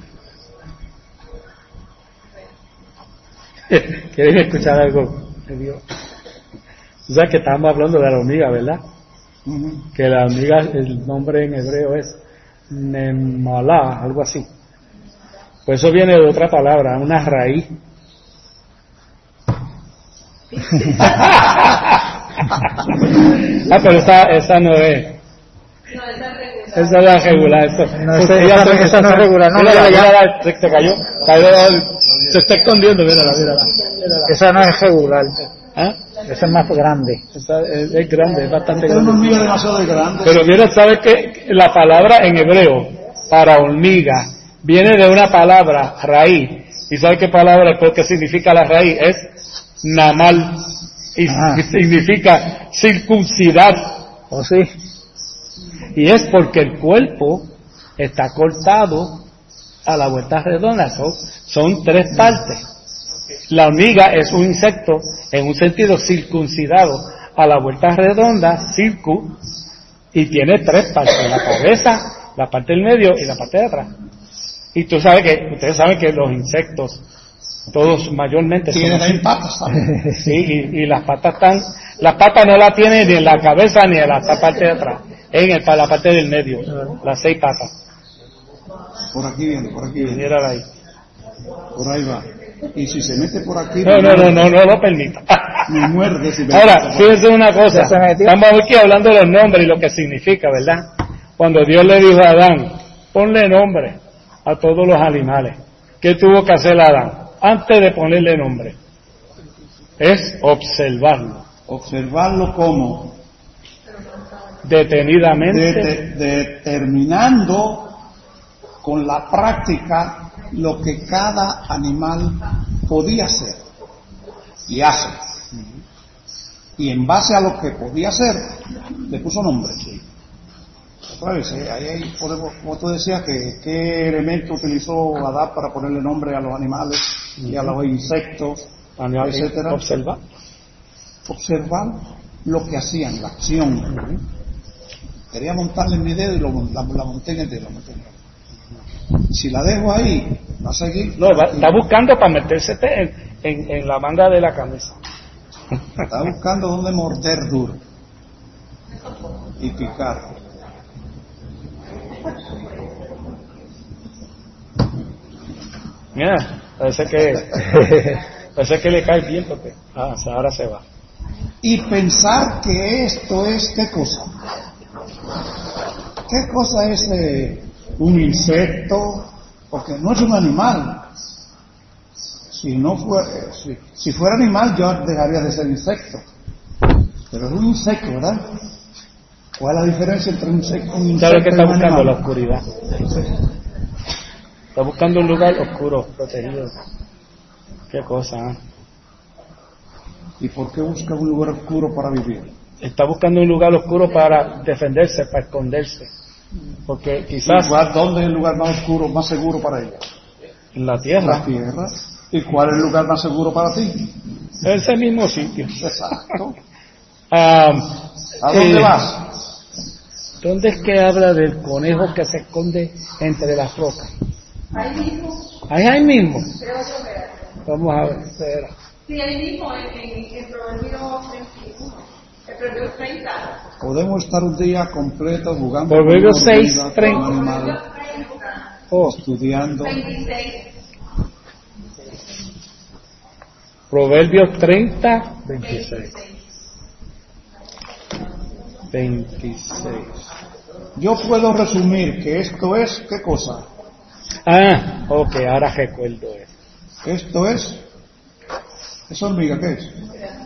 ¿Quieren escuchar algo de Dios? O sea que estábamos hablando de la hormiga, ¿verdad? Uh-huh. Que la hormiga, el nombre en hebreo es Nemalá, algo así. Pues eso viene de otra palabra, una raíz. Ah, pero esa, esa no es. No, esa es regular. Esa es la regular. Eso, No, esa- ella esa- se- esa no es regular, no, mírala, mírala, mírala, se, se cayó. Cayó, se está escondiendo, mírala, mírala. mírala. Esa no es regular. ¿Ah? Esa es más grande. Esa es, es grande, es bastante Esta es una grande. hormiga demasiado grande. Pero mira, ¿sabes qué? La palabra en hebreo para hormiga viene de una palabra, raíz. ¿Y sabes qué palabra, qué significa la raíz? Es namal. Y Ah. significa circuncidar. ¿O sí? Y es porque el cuerpo está cortado a la vuelta redonda. Son, son tres partes. La hormiga es un insecto en un sentido circuncidado a la vuelta redonda, circu, y tiene tres partes: la cabeza, la parte del medio y la parte de atrás. Y tú sabes que, ustedes saben que los insectos, todos mayormente son Tiene así. seis patas, ¿sabes? Sí, y, y las patas están, las patas no las tiene ni en la cabeza ni en la parte de atrás, en el, para la parte del medio, las seis patas. Por aquí viene, por aquí viene. Mírala ahí. Por ahí va. Y si se mete por aquí, No, no, no, no, no lo permita. me muerde. Si me Ahora, mete por fíjense una cosa, Ya se metió. estamos aquí hablando de los nombres y lo que significa, ¿verdad? Cuando Dios le dijo a Adán, ponle nombre a todos los animales. ¿Qué tuvo que hacer Adán? Antes de ponerle nombre, es observarlo observarlo como detenidamente. de- determinando con la práctica lo que cada animal podía hacer y hace. Y en base a lo que podía hacer, le puso nombre. Otra vez, eh, ahí, ahí podemos, como tú decías, que qué elemento utilizó Adán para ponerle nombre a los animales y a los insectos, etcétera. Observar. Observar lo que hacían, la acción. Quería montarle en mi dedo y lo, mon- la, la monté en el dedo. la monté en el dedo. Si la dejo ahí, va a seguir. No, va- está buscando para meterse en, en, en la manga de la camisa. Está buscando dónde morder duro y picar. Mira, parece que parece que le cae bien porque ah, ahora se va. Y pensar que esto es, ¿qué cosa? ¿Qué cosa es eh, un insecto? Porque no es un animal. Si no fuera, si, si fuera animal, yo dejaría de ser insecto. Pero es un insecto, ¿verdad? ¿Cuál es la diferencia entre un insecto, un insecto ¿Sabe que está y un buscando? animal? La oscuridad. Está buscando un lugar oscuro, protegido. Qué cosa, ¿eh? ¿Y por qué busca un lugar oscuro para vivir? Está buscando un lugar oscuro para defenderse, para esconderse. Porque quizás Igual, ¿dónde es el lugar más oscuro, más seguro para ella? en la tierra, La tierra. ¿Y cuál es el lugar más seguro para ti? ese mismo sitio. Exacto. Ah, ¿A dónde eh, vas? ¿Dónde es que habla del conejo que se esconde entre las rocas? Ahí mismo, Ahí, ahí mismo. creo que era. Vamos a ver. espera. Sí, ahí mismo, en, en, en Proverbio treinta y uno, el Proverbio treinta. Podemos estar un día completo jugando Proverbios con seis, hormigas, treinta. con Proverbio animales, treinta, Oh, estudiando. veintiséis. Proverbios treinta, veintiséis. veintiséis. Yo puedo resumir que esto es, ¿qué cosa? Ah, ok, ahora recuerdo eso. Esto es, ¿esa hormiga qué es?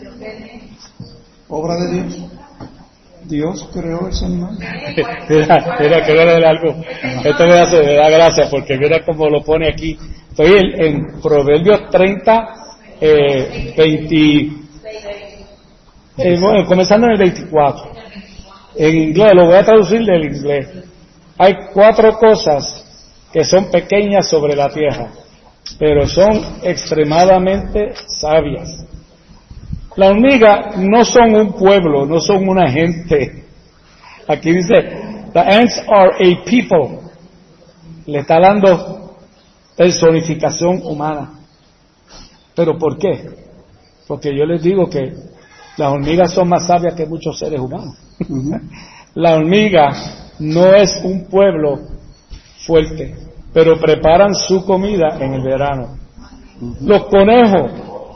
Obra de Dios. Dios creó ese animal. mira, mira, que ver algo. Esto me, hace, me da gracia porque mira cómo lo pone aquí. Estoy en, en Proverbios treinta, eh, veinte, eh, bueno, comenzando en el veinticuatro. En inglés, lo voy a traducir del inglés. Hay cuatro cosas que son pequeñas sobre la tierra, pero son extremadamente sabias. La hormiga no son un pueblo, no son una gente. Aquí dice, the ants are a people. Le está dando personificación humana. ¿Pero por qué? Porque yo les digo que las hormigas son más sabias que muchos seres humanos. Uh-huh. La hormiga no es un pueblo fuerte, pero preparan su comida en el verano. Uh-huh. Los conejos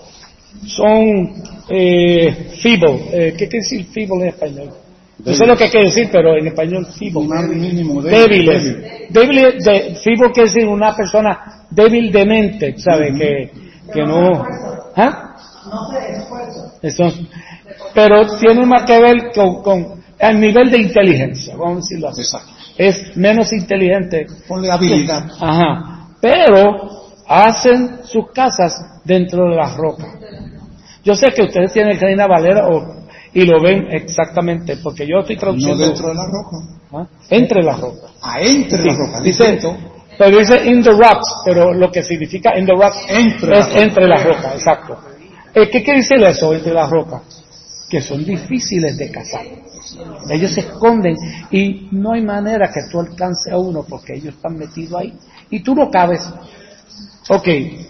son eh, feeble. Eh, ¿Qué quiere decir feeble en español? No sé lo que quiere decir, pero en español feeble. Más mínimo, débil, Débiles. Débil, de, feeble quiere decir una persona débil de mente, ¿sabe? Uh-huh. Que, que no... ¿Ah? No se esfuerza. Eso, pero tiene más que ver con, con el nivel de inteligencia, vamos a decirlo así. Exacto. Es menos inteligente. Ponle habilidad. Ajá. Pero hacen sus casas dentro de las rocas. Yo sé que ustedes tienen Reina Valera o, y lo ven exactamente, porque yo estoy traduciendo. No dentro de la roca. ¿Ah? Entre las rocas. Ah, entre Sí, la roca. dice, distinto. pero dice in the rocks, pero lo que significa in the rocks Entre es la roca. entre las rocas, exacto. Eh, ¿Qué quiere decir eso, entre las rocas? Que son difíciles de cazar. Ellos se esconden y no hay manera que tú alcances a uno porque ellos están metidos ahí y tú no cabes. Ok,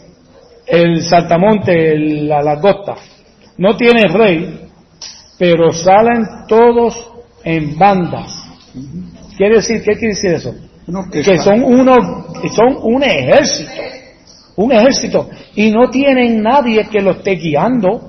el saltamonte, el- la langosta, no tiene rey, pero salen todos en bandas. ¿Quiere decir, qué quiere decir eso? Una Que orquesta. son uno, que son un ejército, un ejército, y no tienen nadie que lo esté guiando.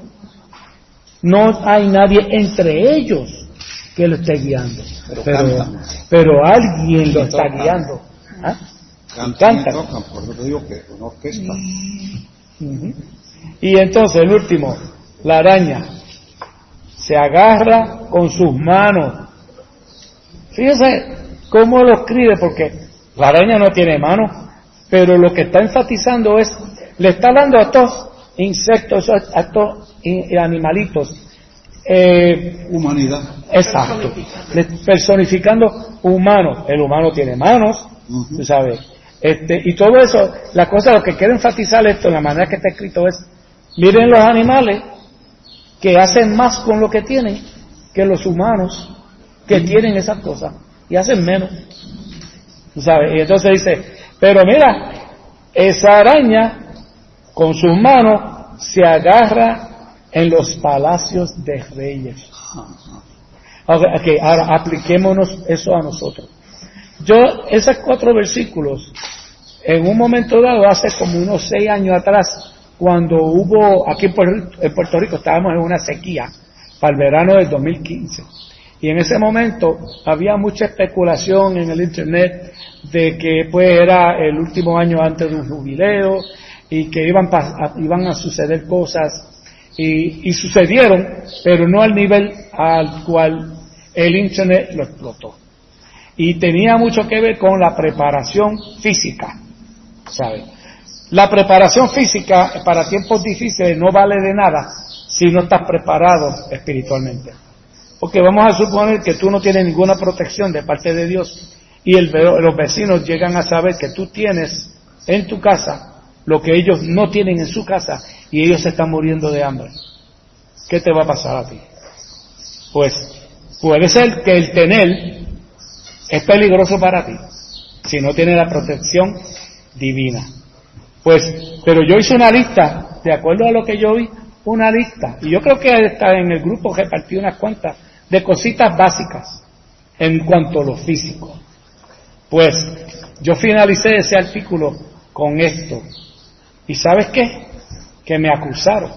No hay nadie entre ellos que lo esté guiando, Pero pero, cantan. pero alguien lo está tocan. guiando. ¿Ah? Cantan y Cantan. tocan, por eso te digo que es una orquesta. Ujú. Y entonces el último, la araña, se agarra con sus manos. Fíjense cómo lo escribe, porque la araña no tiene manos, pero lo que está enfatizando es, le está dando a estos insectos, a estos i- animalitos, eh, Humanidad. exacto, le- personificando humanos. El humano tiene manos, Ujú. tú sabes, este, y todo eso, la cosa, lo que quiero enfatizar esto, en la manera que está escrito es, miren los animales que hacen más con lo que tienen que los humanos que tienen esas cosas y hacen menos, tú sabes. Y entonces dice, pero mira, esa araña con sus manos se agarra en los palacios de reyes. Ok, okay, ahora apliquémonos eso a nosotros. Yo, esos cuatro versículos, en un momento dado, hace como unos seis años atrás, cuando hubo, aquí en Puerto Rico estábamos en una sequía para el verano del dos mil quince, y en ese momento había mucha especulación en el internet de que pues era el último año antes de un jubileo y que iban, a, iban a suceder cosas, y, y sucedieron, pero no al nivel al cual el internet lo explotó. Y tenía mucho que ver con la preparación física, ¿sabes? La preparación física para tiempos difíciles no vale de nada si no estás preparado espiritualmente. Porque vamos a suponer que tú no tienes ninguna protección de parte de Dios y el, los vecinos llegan a saber que tú tienes en tu casa lo que ellos no tienen en su casa y ellos se están muriendo de hambre. ¿Qué te va a pasar a ti? Pues puede ser que el tener es peligroso para ti si no tienes la protección divina. Pues, pero yo hice una lista, de acuerdo a lo que yo vi, una lista, y yo creo que está en el grupo repartí unas cuantas de cositas básicas en cuanto a lo físico. Pues yo finalicé ese artículo con esto, y ¿sabes qué? Que me acusaron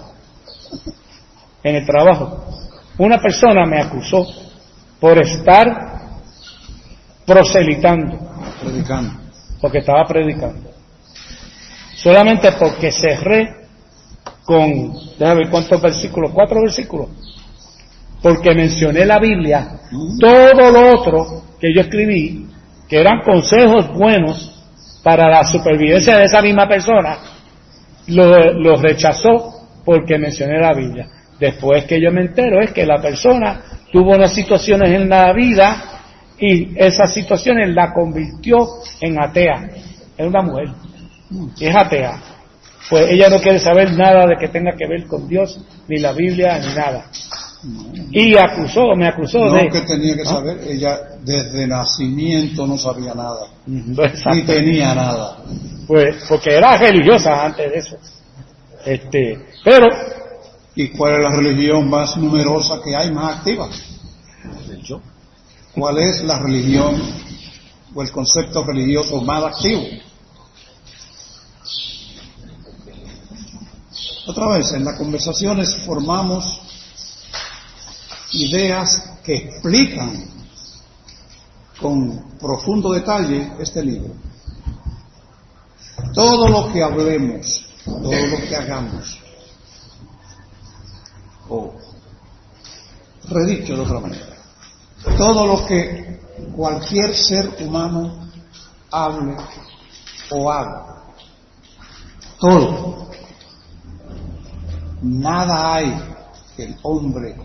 en el trabajo. Una persona me acusó por estar proselitando, predicando, porque estaba predicando, solamente porque cerré con, déjame ver cuántos versículos, cuatro versículos, porque mencioné la Biblia, todo lo otro que yo escribí, que eran consejos buenos para la supervivencia de esa misma persona, lo, lo rechazó porque mencioné la Biblia. Después que yo me entero es que la persona tuvo unas situaciones en la vida y esas situaciones la convirtió en atea. Es una mujer, es atea. Pues ella no quiere saber nada de que tenga que ver con Dios, ni la Biblia, ni nada. Y acusó, me acusó no, de... que tenía que ¿no? saber, ella desde nacimiento no sabía nada, Exacto. ni tenía nada. Pues porque era religiosa antes de eso. Este, pero... ¿Y cuál es la religión más numerosa que hay, más activa? Yo. ¿Cuál es la religión o el concepto religioso más activo? Otra vez, en las conversaciones formamos ideas que explican con profundo detalle este libro. Todo lo que hablemos, todo lo que hagamos, o redicho de otra manera, todo lo que cualquier ser humano hable o haga, todo, nada hay que el hombre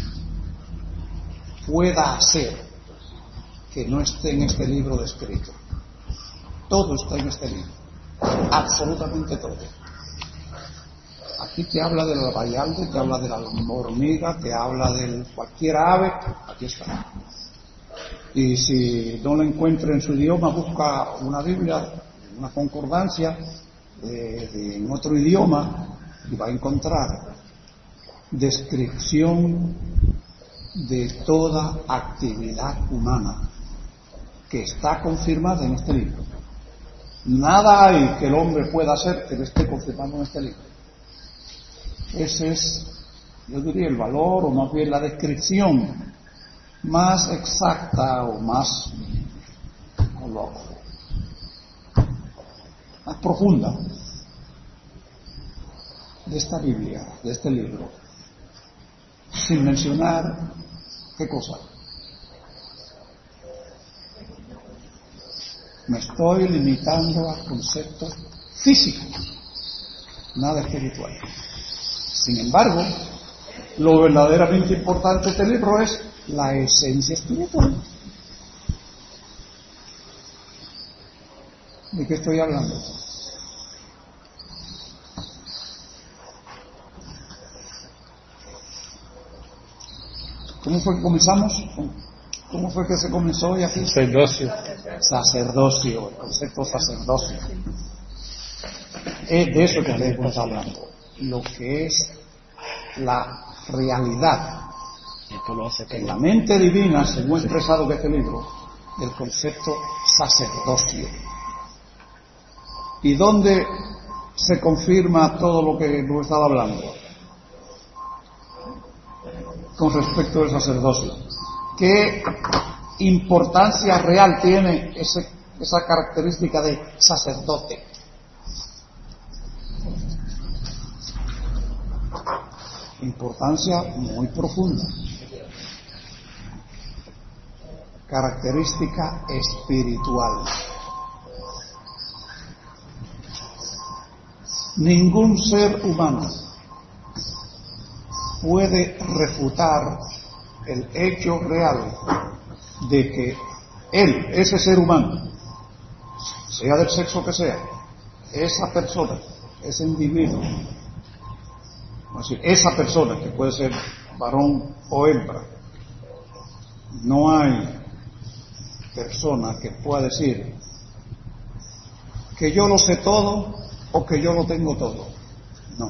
pueda hacer que no esté en este libro descrito. Todo está en este libro, absolutamente todo. Aquí te habla de la bayalde, te habla de la hormiga, te habla de cualquier ave, aquí está. Y si no lo encuentra en su idioma, busca una Biblia, una concordancia de, de, en otro idioma, y va a encontrar descripción de toda actividad humana que está confirmada en este libro. Nada hay que el hombre pueda hacer que no esté confirmado en este libro. Ese es, yo diría, el valor, o más bien la descripción más exacta o más, o más profunda de esta Biblia, de este libro, sin mencionar qué cosa. Me estoy limitando a conceptos físicos, nada espiritual. Sin embargo, lo verdaderamente importante de este libro es la esencia espiritual. ¿De qué estoy hablando? ¿Cómo fue que comenzamos? ¿Cómo fue que se comenzó hoy aquí? Sacerdocio. Sacerdocio, el concepto sacerdocio. Es de eso que estamos hablando. Lo que es la realidad Esto lo hace en la mente divina, según expresado en este libro, del concepto sacerdocio. ¿Y dónde se confirma todo lo que hemos estado hablando con respecto al sacerdocio? ¿Qué importancia real tiene ese, esa característica de sacerdote? Importancia muy profunda. Característica espiritual. Ningún ser humano puede refutar el hecho real de que él, ese ser humano, sea del sexo que sea, esa persona, ese individuo, es decir, esa persona que puede ser varón o hembra, no hay persona que pueda decir que yo lo sé todo o que yo lo tengo todo. No.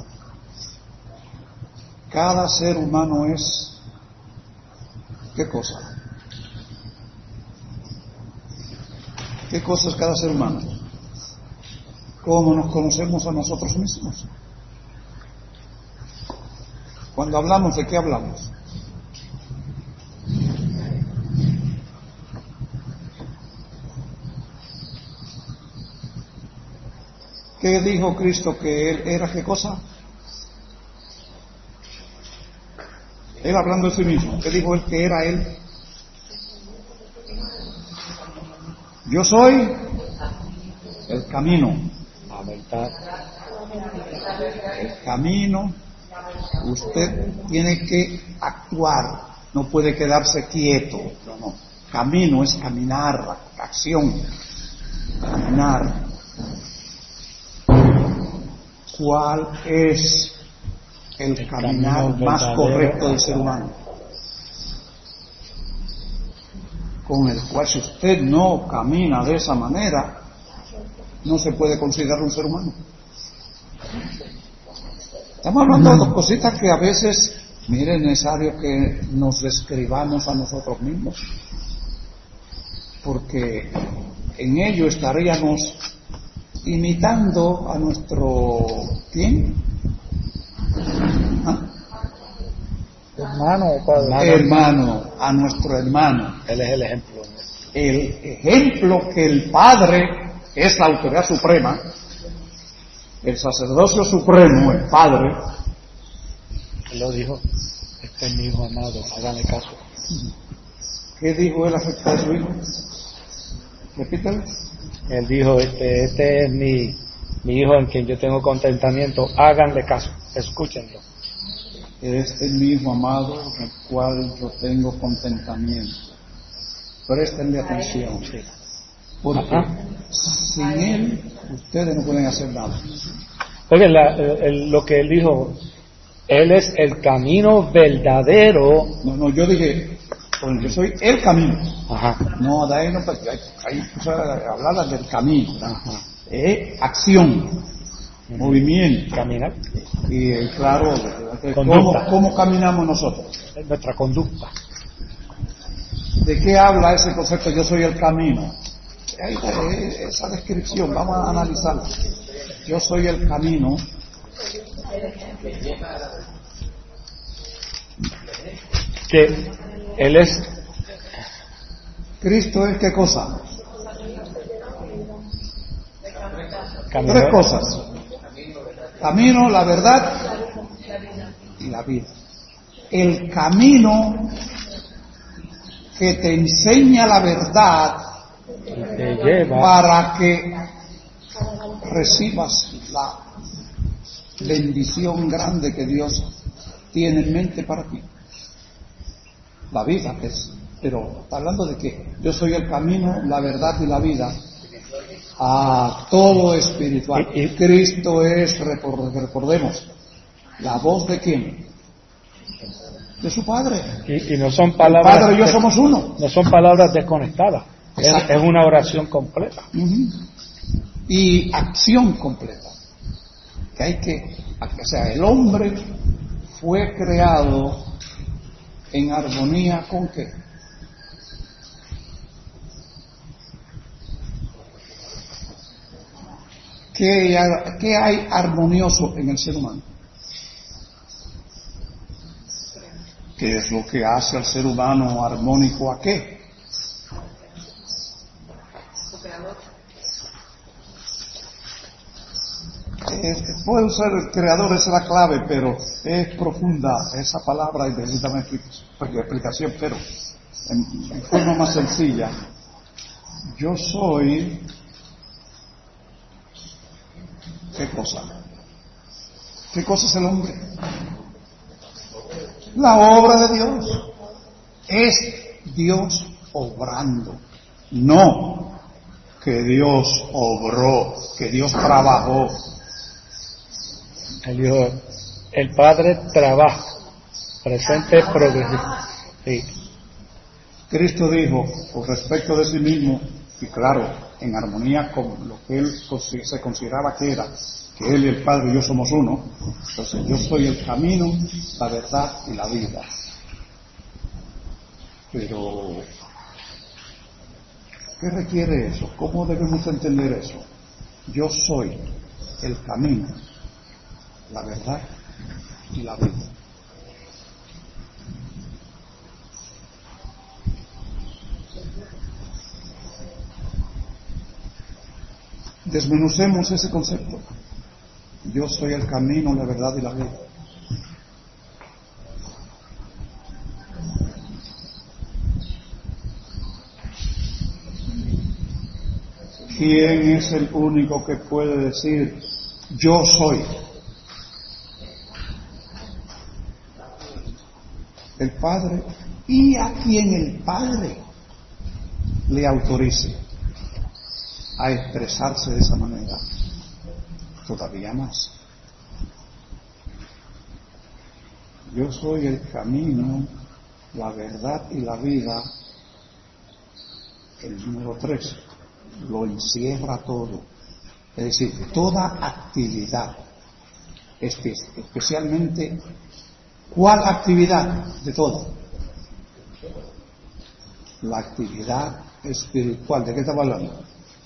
Cada ser humano es, ¿qué cosa? ¿Qué cosa es cada ser humano? ¿Cómo nos conocemos a nosotros mismos? Cuando hablamos, ¿de qué hablamos? ¿Qué dijo Cristo que Él era? ¿Qué cosa? Él hablando de sí mismo. ¿Qué dijo Él que era Él? Yo soy el camino. La verdad. El camino. Usted tiene que actuar. No puede quedarse quieto. No, no. Camino es caminar, acción. Caminar. ¿Cuál es el, el caminar más correcto del ser humano? Con el cual, si usted no camina de esa manera, no se puede considerar un ser humano. Estamos hablando de dos cositas que a veces, mire, es necesario que nos describamos a nosotros mismos, porque en ello estaríamos imitando a nuestro ¿quién? ¿Ah? Hermano o padre. Hermano, a nuestro hermano. Él es el ejemplo. El ejemplo que el Padre es la autoridad suprema, el sacerdocio supremo, el Padre. Él lo dijo, este es mi hijo amado, háganle caso. ¿Qué dijo él acerca de su hijo? Repítalo. Él dijo, este, este es mi, mi hijo en quien yo tengo contentamiento, háganle caso, escúchenlo. Este es mi hijo amado, en el cual yo tengo contentamiento. Préstenle atención, porque Ajá. sin él ustedes no pueden hacer nada. Oigan, la, el, lo que él dijo, él es el camino verdadero. No, no, yo dije, pues yo soy el camino. Ajá. No, de ahí no, hay, hay hablar del camino. Ajá. Eh, acción, uh-huh. movimiento. Caminar. Y eh, claro, ¿cómo, ¿cómo caminamos nosotros? Es nuestra conducta. ¿De qué habla ese concepto? Yo soy el camino. Ahí, esa descripción, vamos a analizarla. Yo soy el camino. Que él es. Cristo es qué cosa. Camino. Tres cosas: camino, la verdad y la vida. El camino que te enseña la verdad te lleva para que recibas la bendición grande que Dios tiene en mente para ti. La vida, pues, pero está hablando de que yo soy el camino, la verdad y la vida a todo espiritual. Y, y Cristo es, recordemos, la voz de quién? De su Padre. Y, y no son palabras. El Padre y yo somos uno. No son palabras desconectadas. Es, es una oración completa. Uh-huh. Y acción completa. Que hay que, o sea, el hombre fue creado en armonía con qué? ¿Qué hay, qué hay armonioso en el ser humano? ¿Qué es lo que hace al ser humano armónico a qué? Eh, puede ser el creador, esa es la clave, pero es profunda esa palabra y necesita una explicación, pero en, en forma más sencilla, yo soy, ¿qué cosa? ¿Qué cosa es el hombre? La obra de Dios. Es Dios obrando, no que Dios obró, que Dios trabajó. El, Dios, el Padre trabaja, presente progresivo. Sí. Cristo dijo, con respecto de sí mismo, y claro, en armonía con lo que él se consideraba que era, que él y el Padre y yo somos uno, entonces yo soy el camino, la verdad y la vida. Pero, ¿qué requiere eso? ¿Cómo debemos entender eso? Yo soy el camino, la verdad y la vida. Desmenucemos ese concepto. Yo soy el camino, la verdad y la vida. ¿Quién es el único que puede decir yo soy? El Padre, y a quien el Padre le autorice a expresarse de esa manera. Todavía más. Yo soy el camino, la verdad y la vida. El número tres lo encierra todo. Es decir, toda actividad, espe- especialmente, ¿cuál actividad de todo? La actividad espiritual. ¿De qué estamos hablando?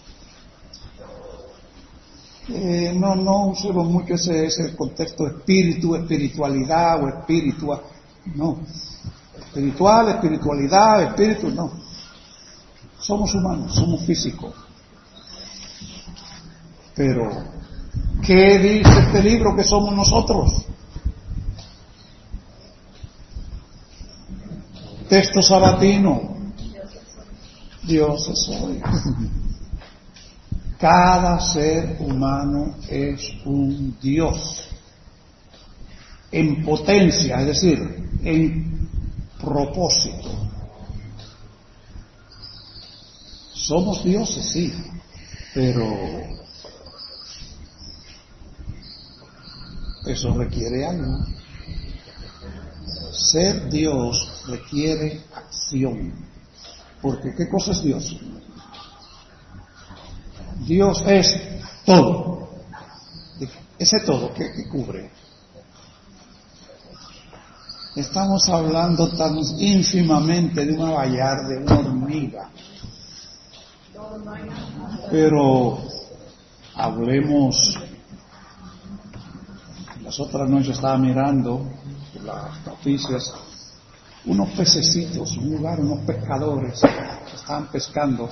Eh, no, no usemos mucho ese, ese contexto espíritu, espiritualidad o espiritual. No. Espiritual, espiritualidad, espíritu, no. Somos humanos, somos físicos. Pero, ¿qué dice este libro que somos nosotros? Texto sabatino. Dios es hoy. Cada ser humano es un Dios en potencia, es decir, en propósito. Somos dioses, sí, pero eso requiere algo. Ser Dios requiere acción, porque ¿qué cosa es Dios? Dios es todo. Ese todo que, que cubre. Estamos hablando tan ínfimamente de una bayar, de una hormiga. Pero hablemos. Las otras noches estaba mirando las noticias. Unos pececitos, un lugar, unos pescadores que estaban pescando.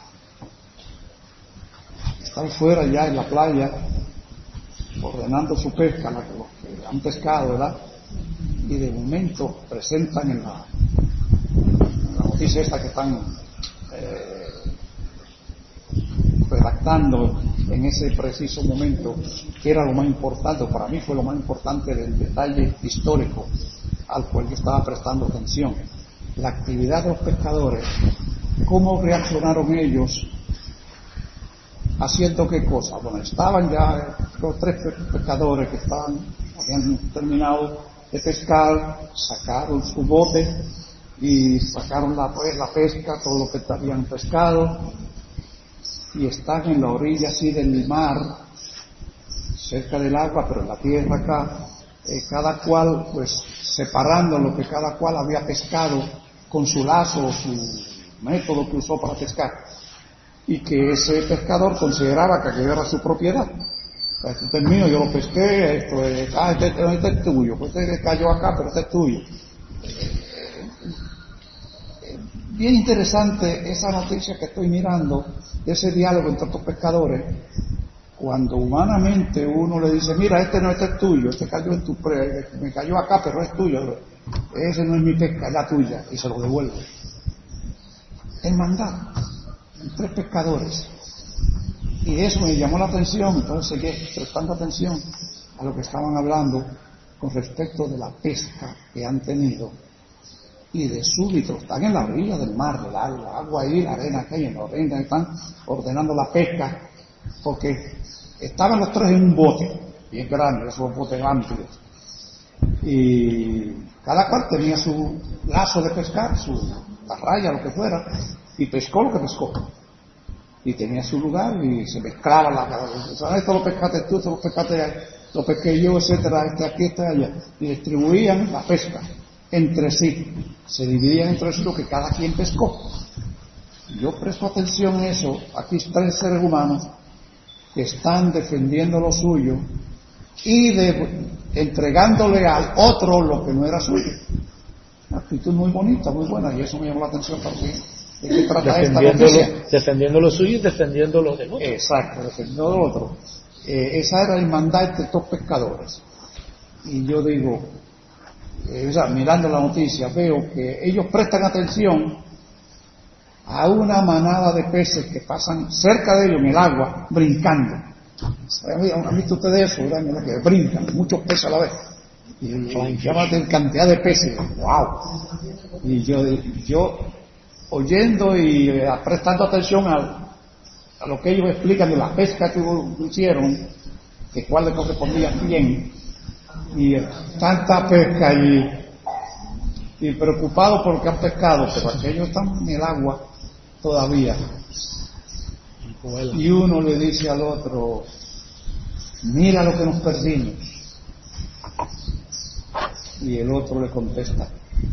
Están fuera ya en la playa, ordenando su pesca, los que han pescado, ¿verdad? Y de momento presentan en la, en la noticia esta que están eh, redactando en ese preciso momento, que era lo más importante, para mí fue lo más importante del detalle histórico al cual yo estaba prestando atención. La actividad de los pescadores, cómo reaccionaron ellos. ¿Haciendo qué cosa? Bueno, estaban ya los tres pescadores que estaban, habían terminado de pescar, sacaron su bote y sacaron la, la pesca, todo lo que habían pescado, y están en la orilla así del mar, cerca del agua, pero en la tierra acá, eh, cada cual pues separando lo que cada cual había pescado con su lazo o su método que usó para pescar. Y que ese pescador consideraba que aquello era su propiedad. Este es mío, yo lo pesqué, esto es, ah, este, este es tuyo, pues este cayó acá, pero este es tuyo. Bien interesante esa noticia que estoy mirando, de ese diálogo entre estos pescadores, cuando humanamente uno le dice, mira, este no, este es tuyo, este cayó en tu pre, me cayó acá, pero es tuyo, ese no es mi pesca, es la tuya, y se lo devuelve. Hermandad, tres pescadores. Y eso me llamó la atención, entonces seguí prestando atención a lo que estaban hablando con respecto de la pesca que han tenido. Y de súbito están en la orilla del mar, del agua, la agua ahí, la arena que hay en la orilla, están ordenando la pesca, porque estaban los tres en un bote, bien grande, esos botes amplios, y cada cual tenía su lazo de pescar, su raya, lo que fuera, y pescó lo que pescó. Y tenía su lugar y se mezclaba la, esto lo pescaste tú, esto lo pescaste, lo pesqué yo, etcétera, este aquí, este allá, y distribuían la pesca entre sí, se dividían entre sí lo que cada quien pescó. Yo presto atención a eso, aquí tres seres humanos que están defendiendo lo suyo y de, entregándole al otro lo que no era suyo. Una actitud muy bonita, muy buena, y eso me llamó la atención también. ¿De qué trata esta noticia? Defendiendo lo suyo y defendiendo lo del otro. Exacto, defendiendo lo otro. Eh, esa era la hermandad entre estos pescadores. Y yo digo, eh, o sea, mirando la noticia, veo que ellos prestan atención a una manada de peces que pasan cerca de ellos en el agua, brincando. ¿Han visto ustedes eso? ¿Verdad? Que brincan, muchos peces a la vez. Y, y llámate cantidad de peces. ¡Wow! Y yo, yo oyendo y eh, prestando atención a, a lo que ellos explican de la pesca que hicieron, que cuál le correspondía bien, y eh, tanta pesca y, y preocupados por lo que han pescado, pero aquellos están en el agua todavía. Y uno le dice al otro, mira lo que nos perdimos. Y el otro le contesta,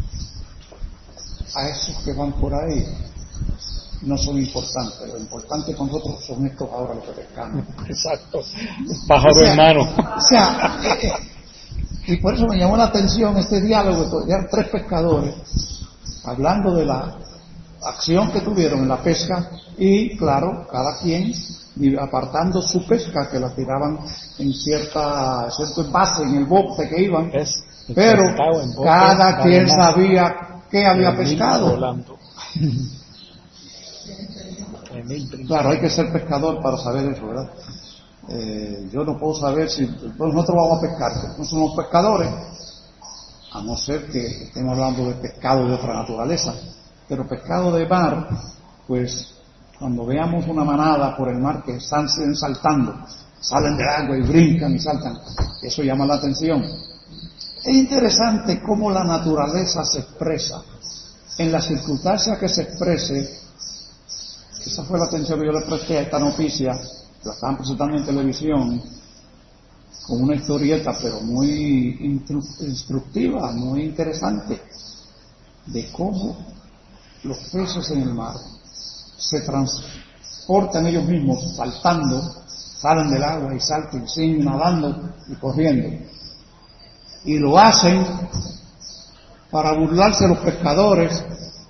a esos que van por ahí no son importantes, lo importante con nosotros son estos ahora los que pescamos. Exacto, pájaro, o sea, hermano. O sea, eh, eh, y por eso me llamó la atención este diálogo de tres pescadores hablando de la acción que tuvieron en la pesca y, claro, cada quien apartando su pesca, que la tiraban en cierta cierto envase en el bote que iban, es, pero bote, cada quien sabía que había pescado. Claro, hay que ser pescador para saber eso, ¿verdad? Eh, yo no puedo saber si pues nosotros vamos a pescar, no somos pescadores, a no ser que estemos hablando de pescado de otra naturaleza, pero pescado de mar, pues cuando veamos una manada por el mar que están saltando, salen del agua y brincan y saltan, eso llama la atención. Es interesante cómo la naturaleza se expresa. En las circunstancias que se exprese, esa fue la atención que yo le presté a esta noticia, la estaban presentando en televisión, con una historieta, pero muy instructiva, muy interesante, de cómo los peces en el mar se transportan ellos mismos, saltando, salen del agua y saltan, siguen nadando y corriendo. Y lo hacen para burlarse de los pescadores,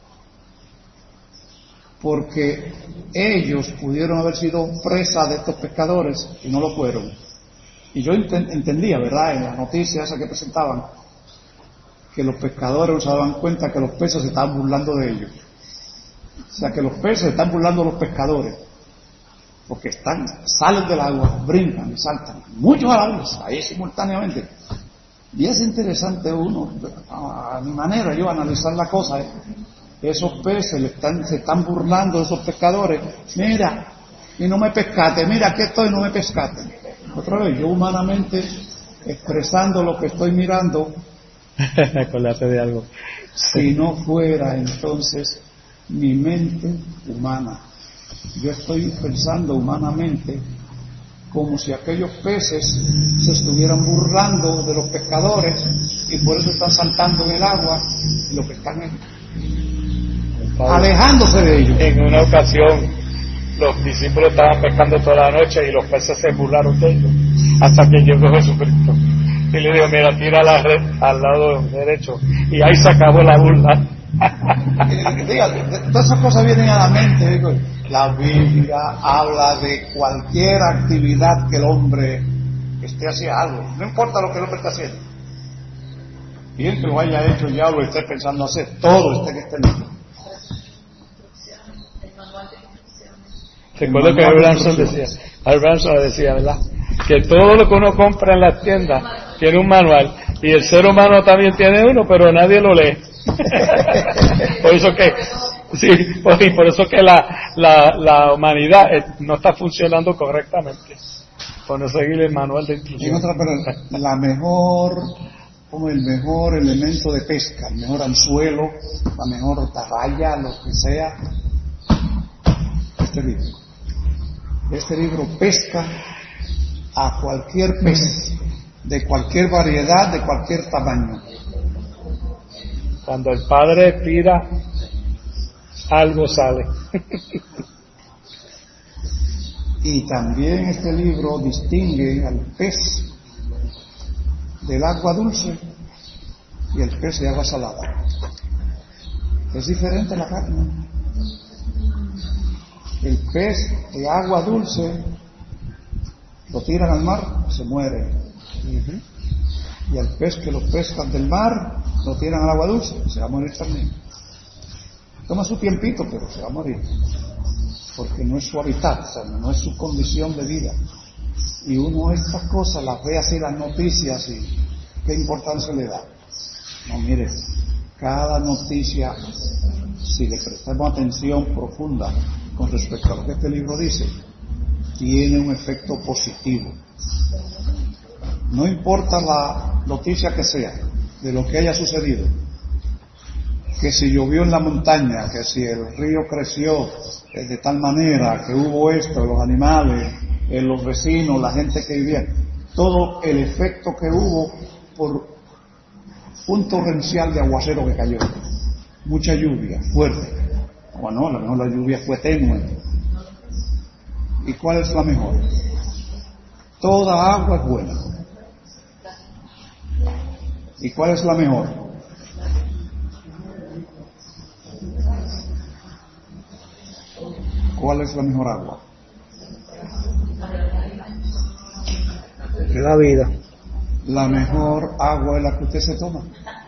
porque ellos pudieron haber sido presa de estos pescadores y no lo fueron. Y yo ent- entendía, ¿verdad?, en las noticias esas que presentaban, que los pescadores se daban cuenta que los peces se estaban burlando de ellos. O sea, que los peces se están burlando de los pescadores, porque están, salen del agua, brincan y saltan, muchos a la vez, ahí simultáneamente. Y es interesante uno, a mi manera, yo analizar la cosa, ¿eh? Esos peces le están, se están burlando de esos pescadores. Mira, y no me pescaste, mira, aquí estoy, no me pescaste. Otra vez, yo humanamente, expresando lo que estoy mirando, acordate de algo. Si no fuera entonces mi mente humana, yo estoy pensando humanamente como si aquellos peces se estuvieran burlando de los pescadores y por eso están saltando en el agua y lo que están es alejándose de ellos. En una ocasión los discípulos estaban pescando toda la noche y los peces se burlaron de ellos. hasta que llegó Jesucristo. Y le dijo, mira, tira la red al lado derecho. Y ahí se acabó la burla. Todas esas cosas vienen a la mente. Digo, la Biblia habla de cualquier actividad que el hombre esté haciendo algo. No importa lo que el hombre está haciendo. Bien que lo haya hecho ya o lo esté pensando hacer. Todo este que esté listo. Recuerdo que Branson decía, Branson decía, ¿verdad? Que todo lo que uno compra en las tiendas tiene un manual y el ser humano también tiene uno, pero nadie lo lee. Por eso que, sí, por, por eso que la, la, la humanidad no está funcionando correctamente, por no seguir el manual de instrucción. En otra palabra, la mejor, como el mejor elemento de pesca, el mejor anzuelo, la mejor tarraya, lo que sea, este libro. Este libro pesca a cualquier pez, de cualquier variedad, de cualquier tamaño. Cuando el Padre tira, algo sale. Y también este libro distingue al pez del agua dulce y el pez de agua salada. Es diferente la carne. El pez de agua dulce lo tiran al mar, se muere. Uh-huh. Y el pez que lo pescan del mar, lo tiran al agua dulce, se va a morir también. Toma su tiempito, pero se va a morir. Porque no es su hábitat, o sea, no es su condición de vida. Y uno estas cosas las ve así, las noticias, y ¿qué importancia le da? No, mire, cada noticia, si le prestamos atención profunda con respecto a lo que este libro dice, tiene un efecto positivo. No importa la noticia que sea, de lo que haya sucedido, que si llovió en la montaña, que si el río creció de tal manera, que hubo esto, los animales, los vecinos, la gente que vivía, todo el efecto que hubo por un torrencial de aguacero que cayó, mucha lluvia, fuerte. Bueno, a lo mejor la lluvia fue tenue. ¿Y cuál es la mejor? Toda agua es buena. ¿Y cuál es la mejor? ¿Cuál es la mejor agua? La vida. La mejor agua es la que usted se toma.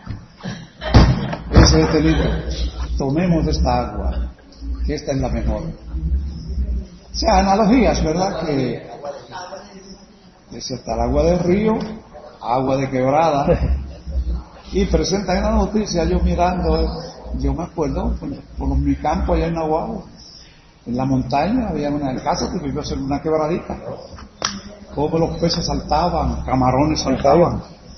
Ese es este libro. Tomemos de esta agua, que esta es la mejor. O sea, analogías, ¿verdad? Que es el agua del río, agua de quebrada. Y presentan una noticia, yo mirando, yo me acuerdo, por, por mi campo allá en Nahuatl, en la montaña, había una casa que vivió en una quebradita. Todos los peces saltaban, camarones saltaban.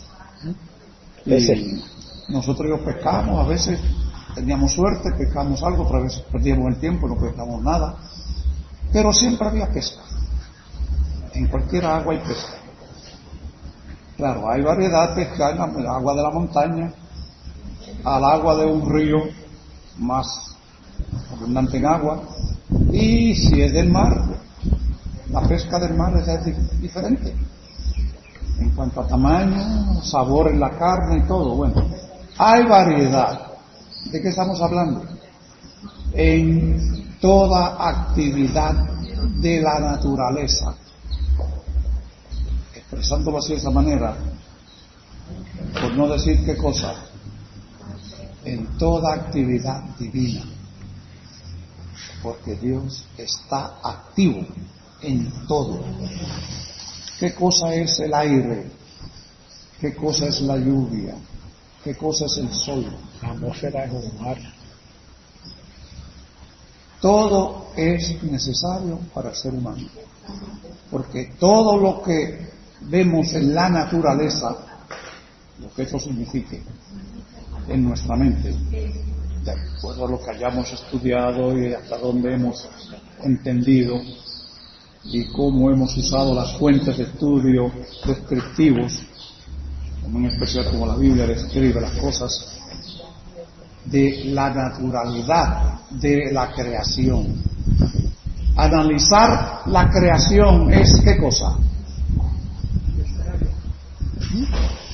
Y nosotros los pescamos, a veces teníamos suerte, pescamos algo, pero a veces perdíamos el tiempo, no pescamos nada. Pero siempre había pesca. En cualquier agua hay pesca. Claro, hay variedad de pesca en el agua de la montaña, al agua de un río más abundante en agua, y si es del mar, la pesca del mar es diferente. En cuanto a tamaño, sabor en la carne y todo, bueno, hay variedad. ¿De qué estamos hablando? En toda actividad de la naturaleza. Expresándolo así de esa manera, por no decir qué cosa, en toda actividad divina, porque Dios está activo en todo. ¿Qué cosa es el aire? ¿Qué cosa es la lluvia? ¿Qué cosa es el sol? La atmósfera es un mar. Todo es necesario para el ser humano, porque todo lo que vemos en la naturaleza, lo que eso signifique en nuestra mente, de acuerdo a lo que hayamos estudiado y hasta dónde hemos entendido y cómo hemos usado las fuentes de estudio descriptivos, como en especial como la Biblia describe las cosas, de la naturalidad de la creación. Analizar la creación es ¿qué cosa? ¿Mm?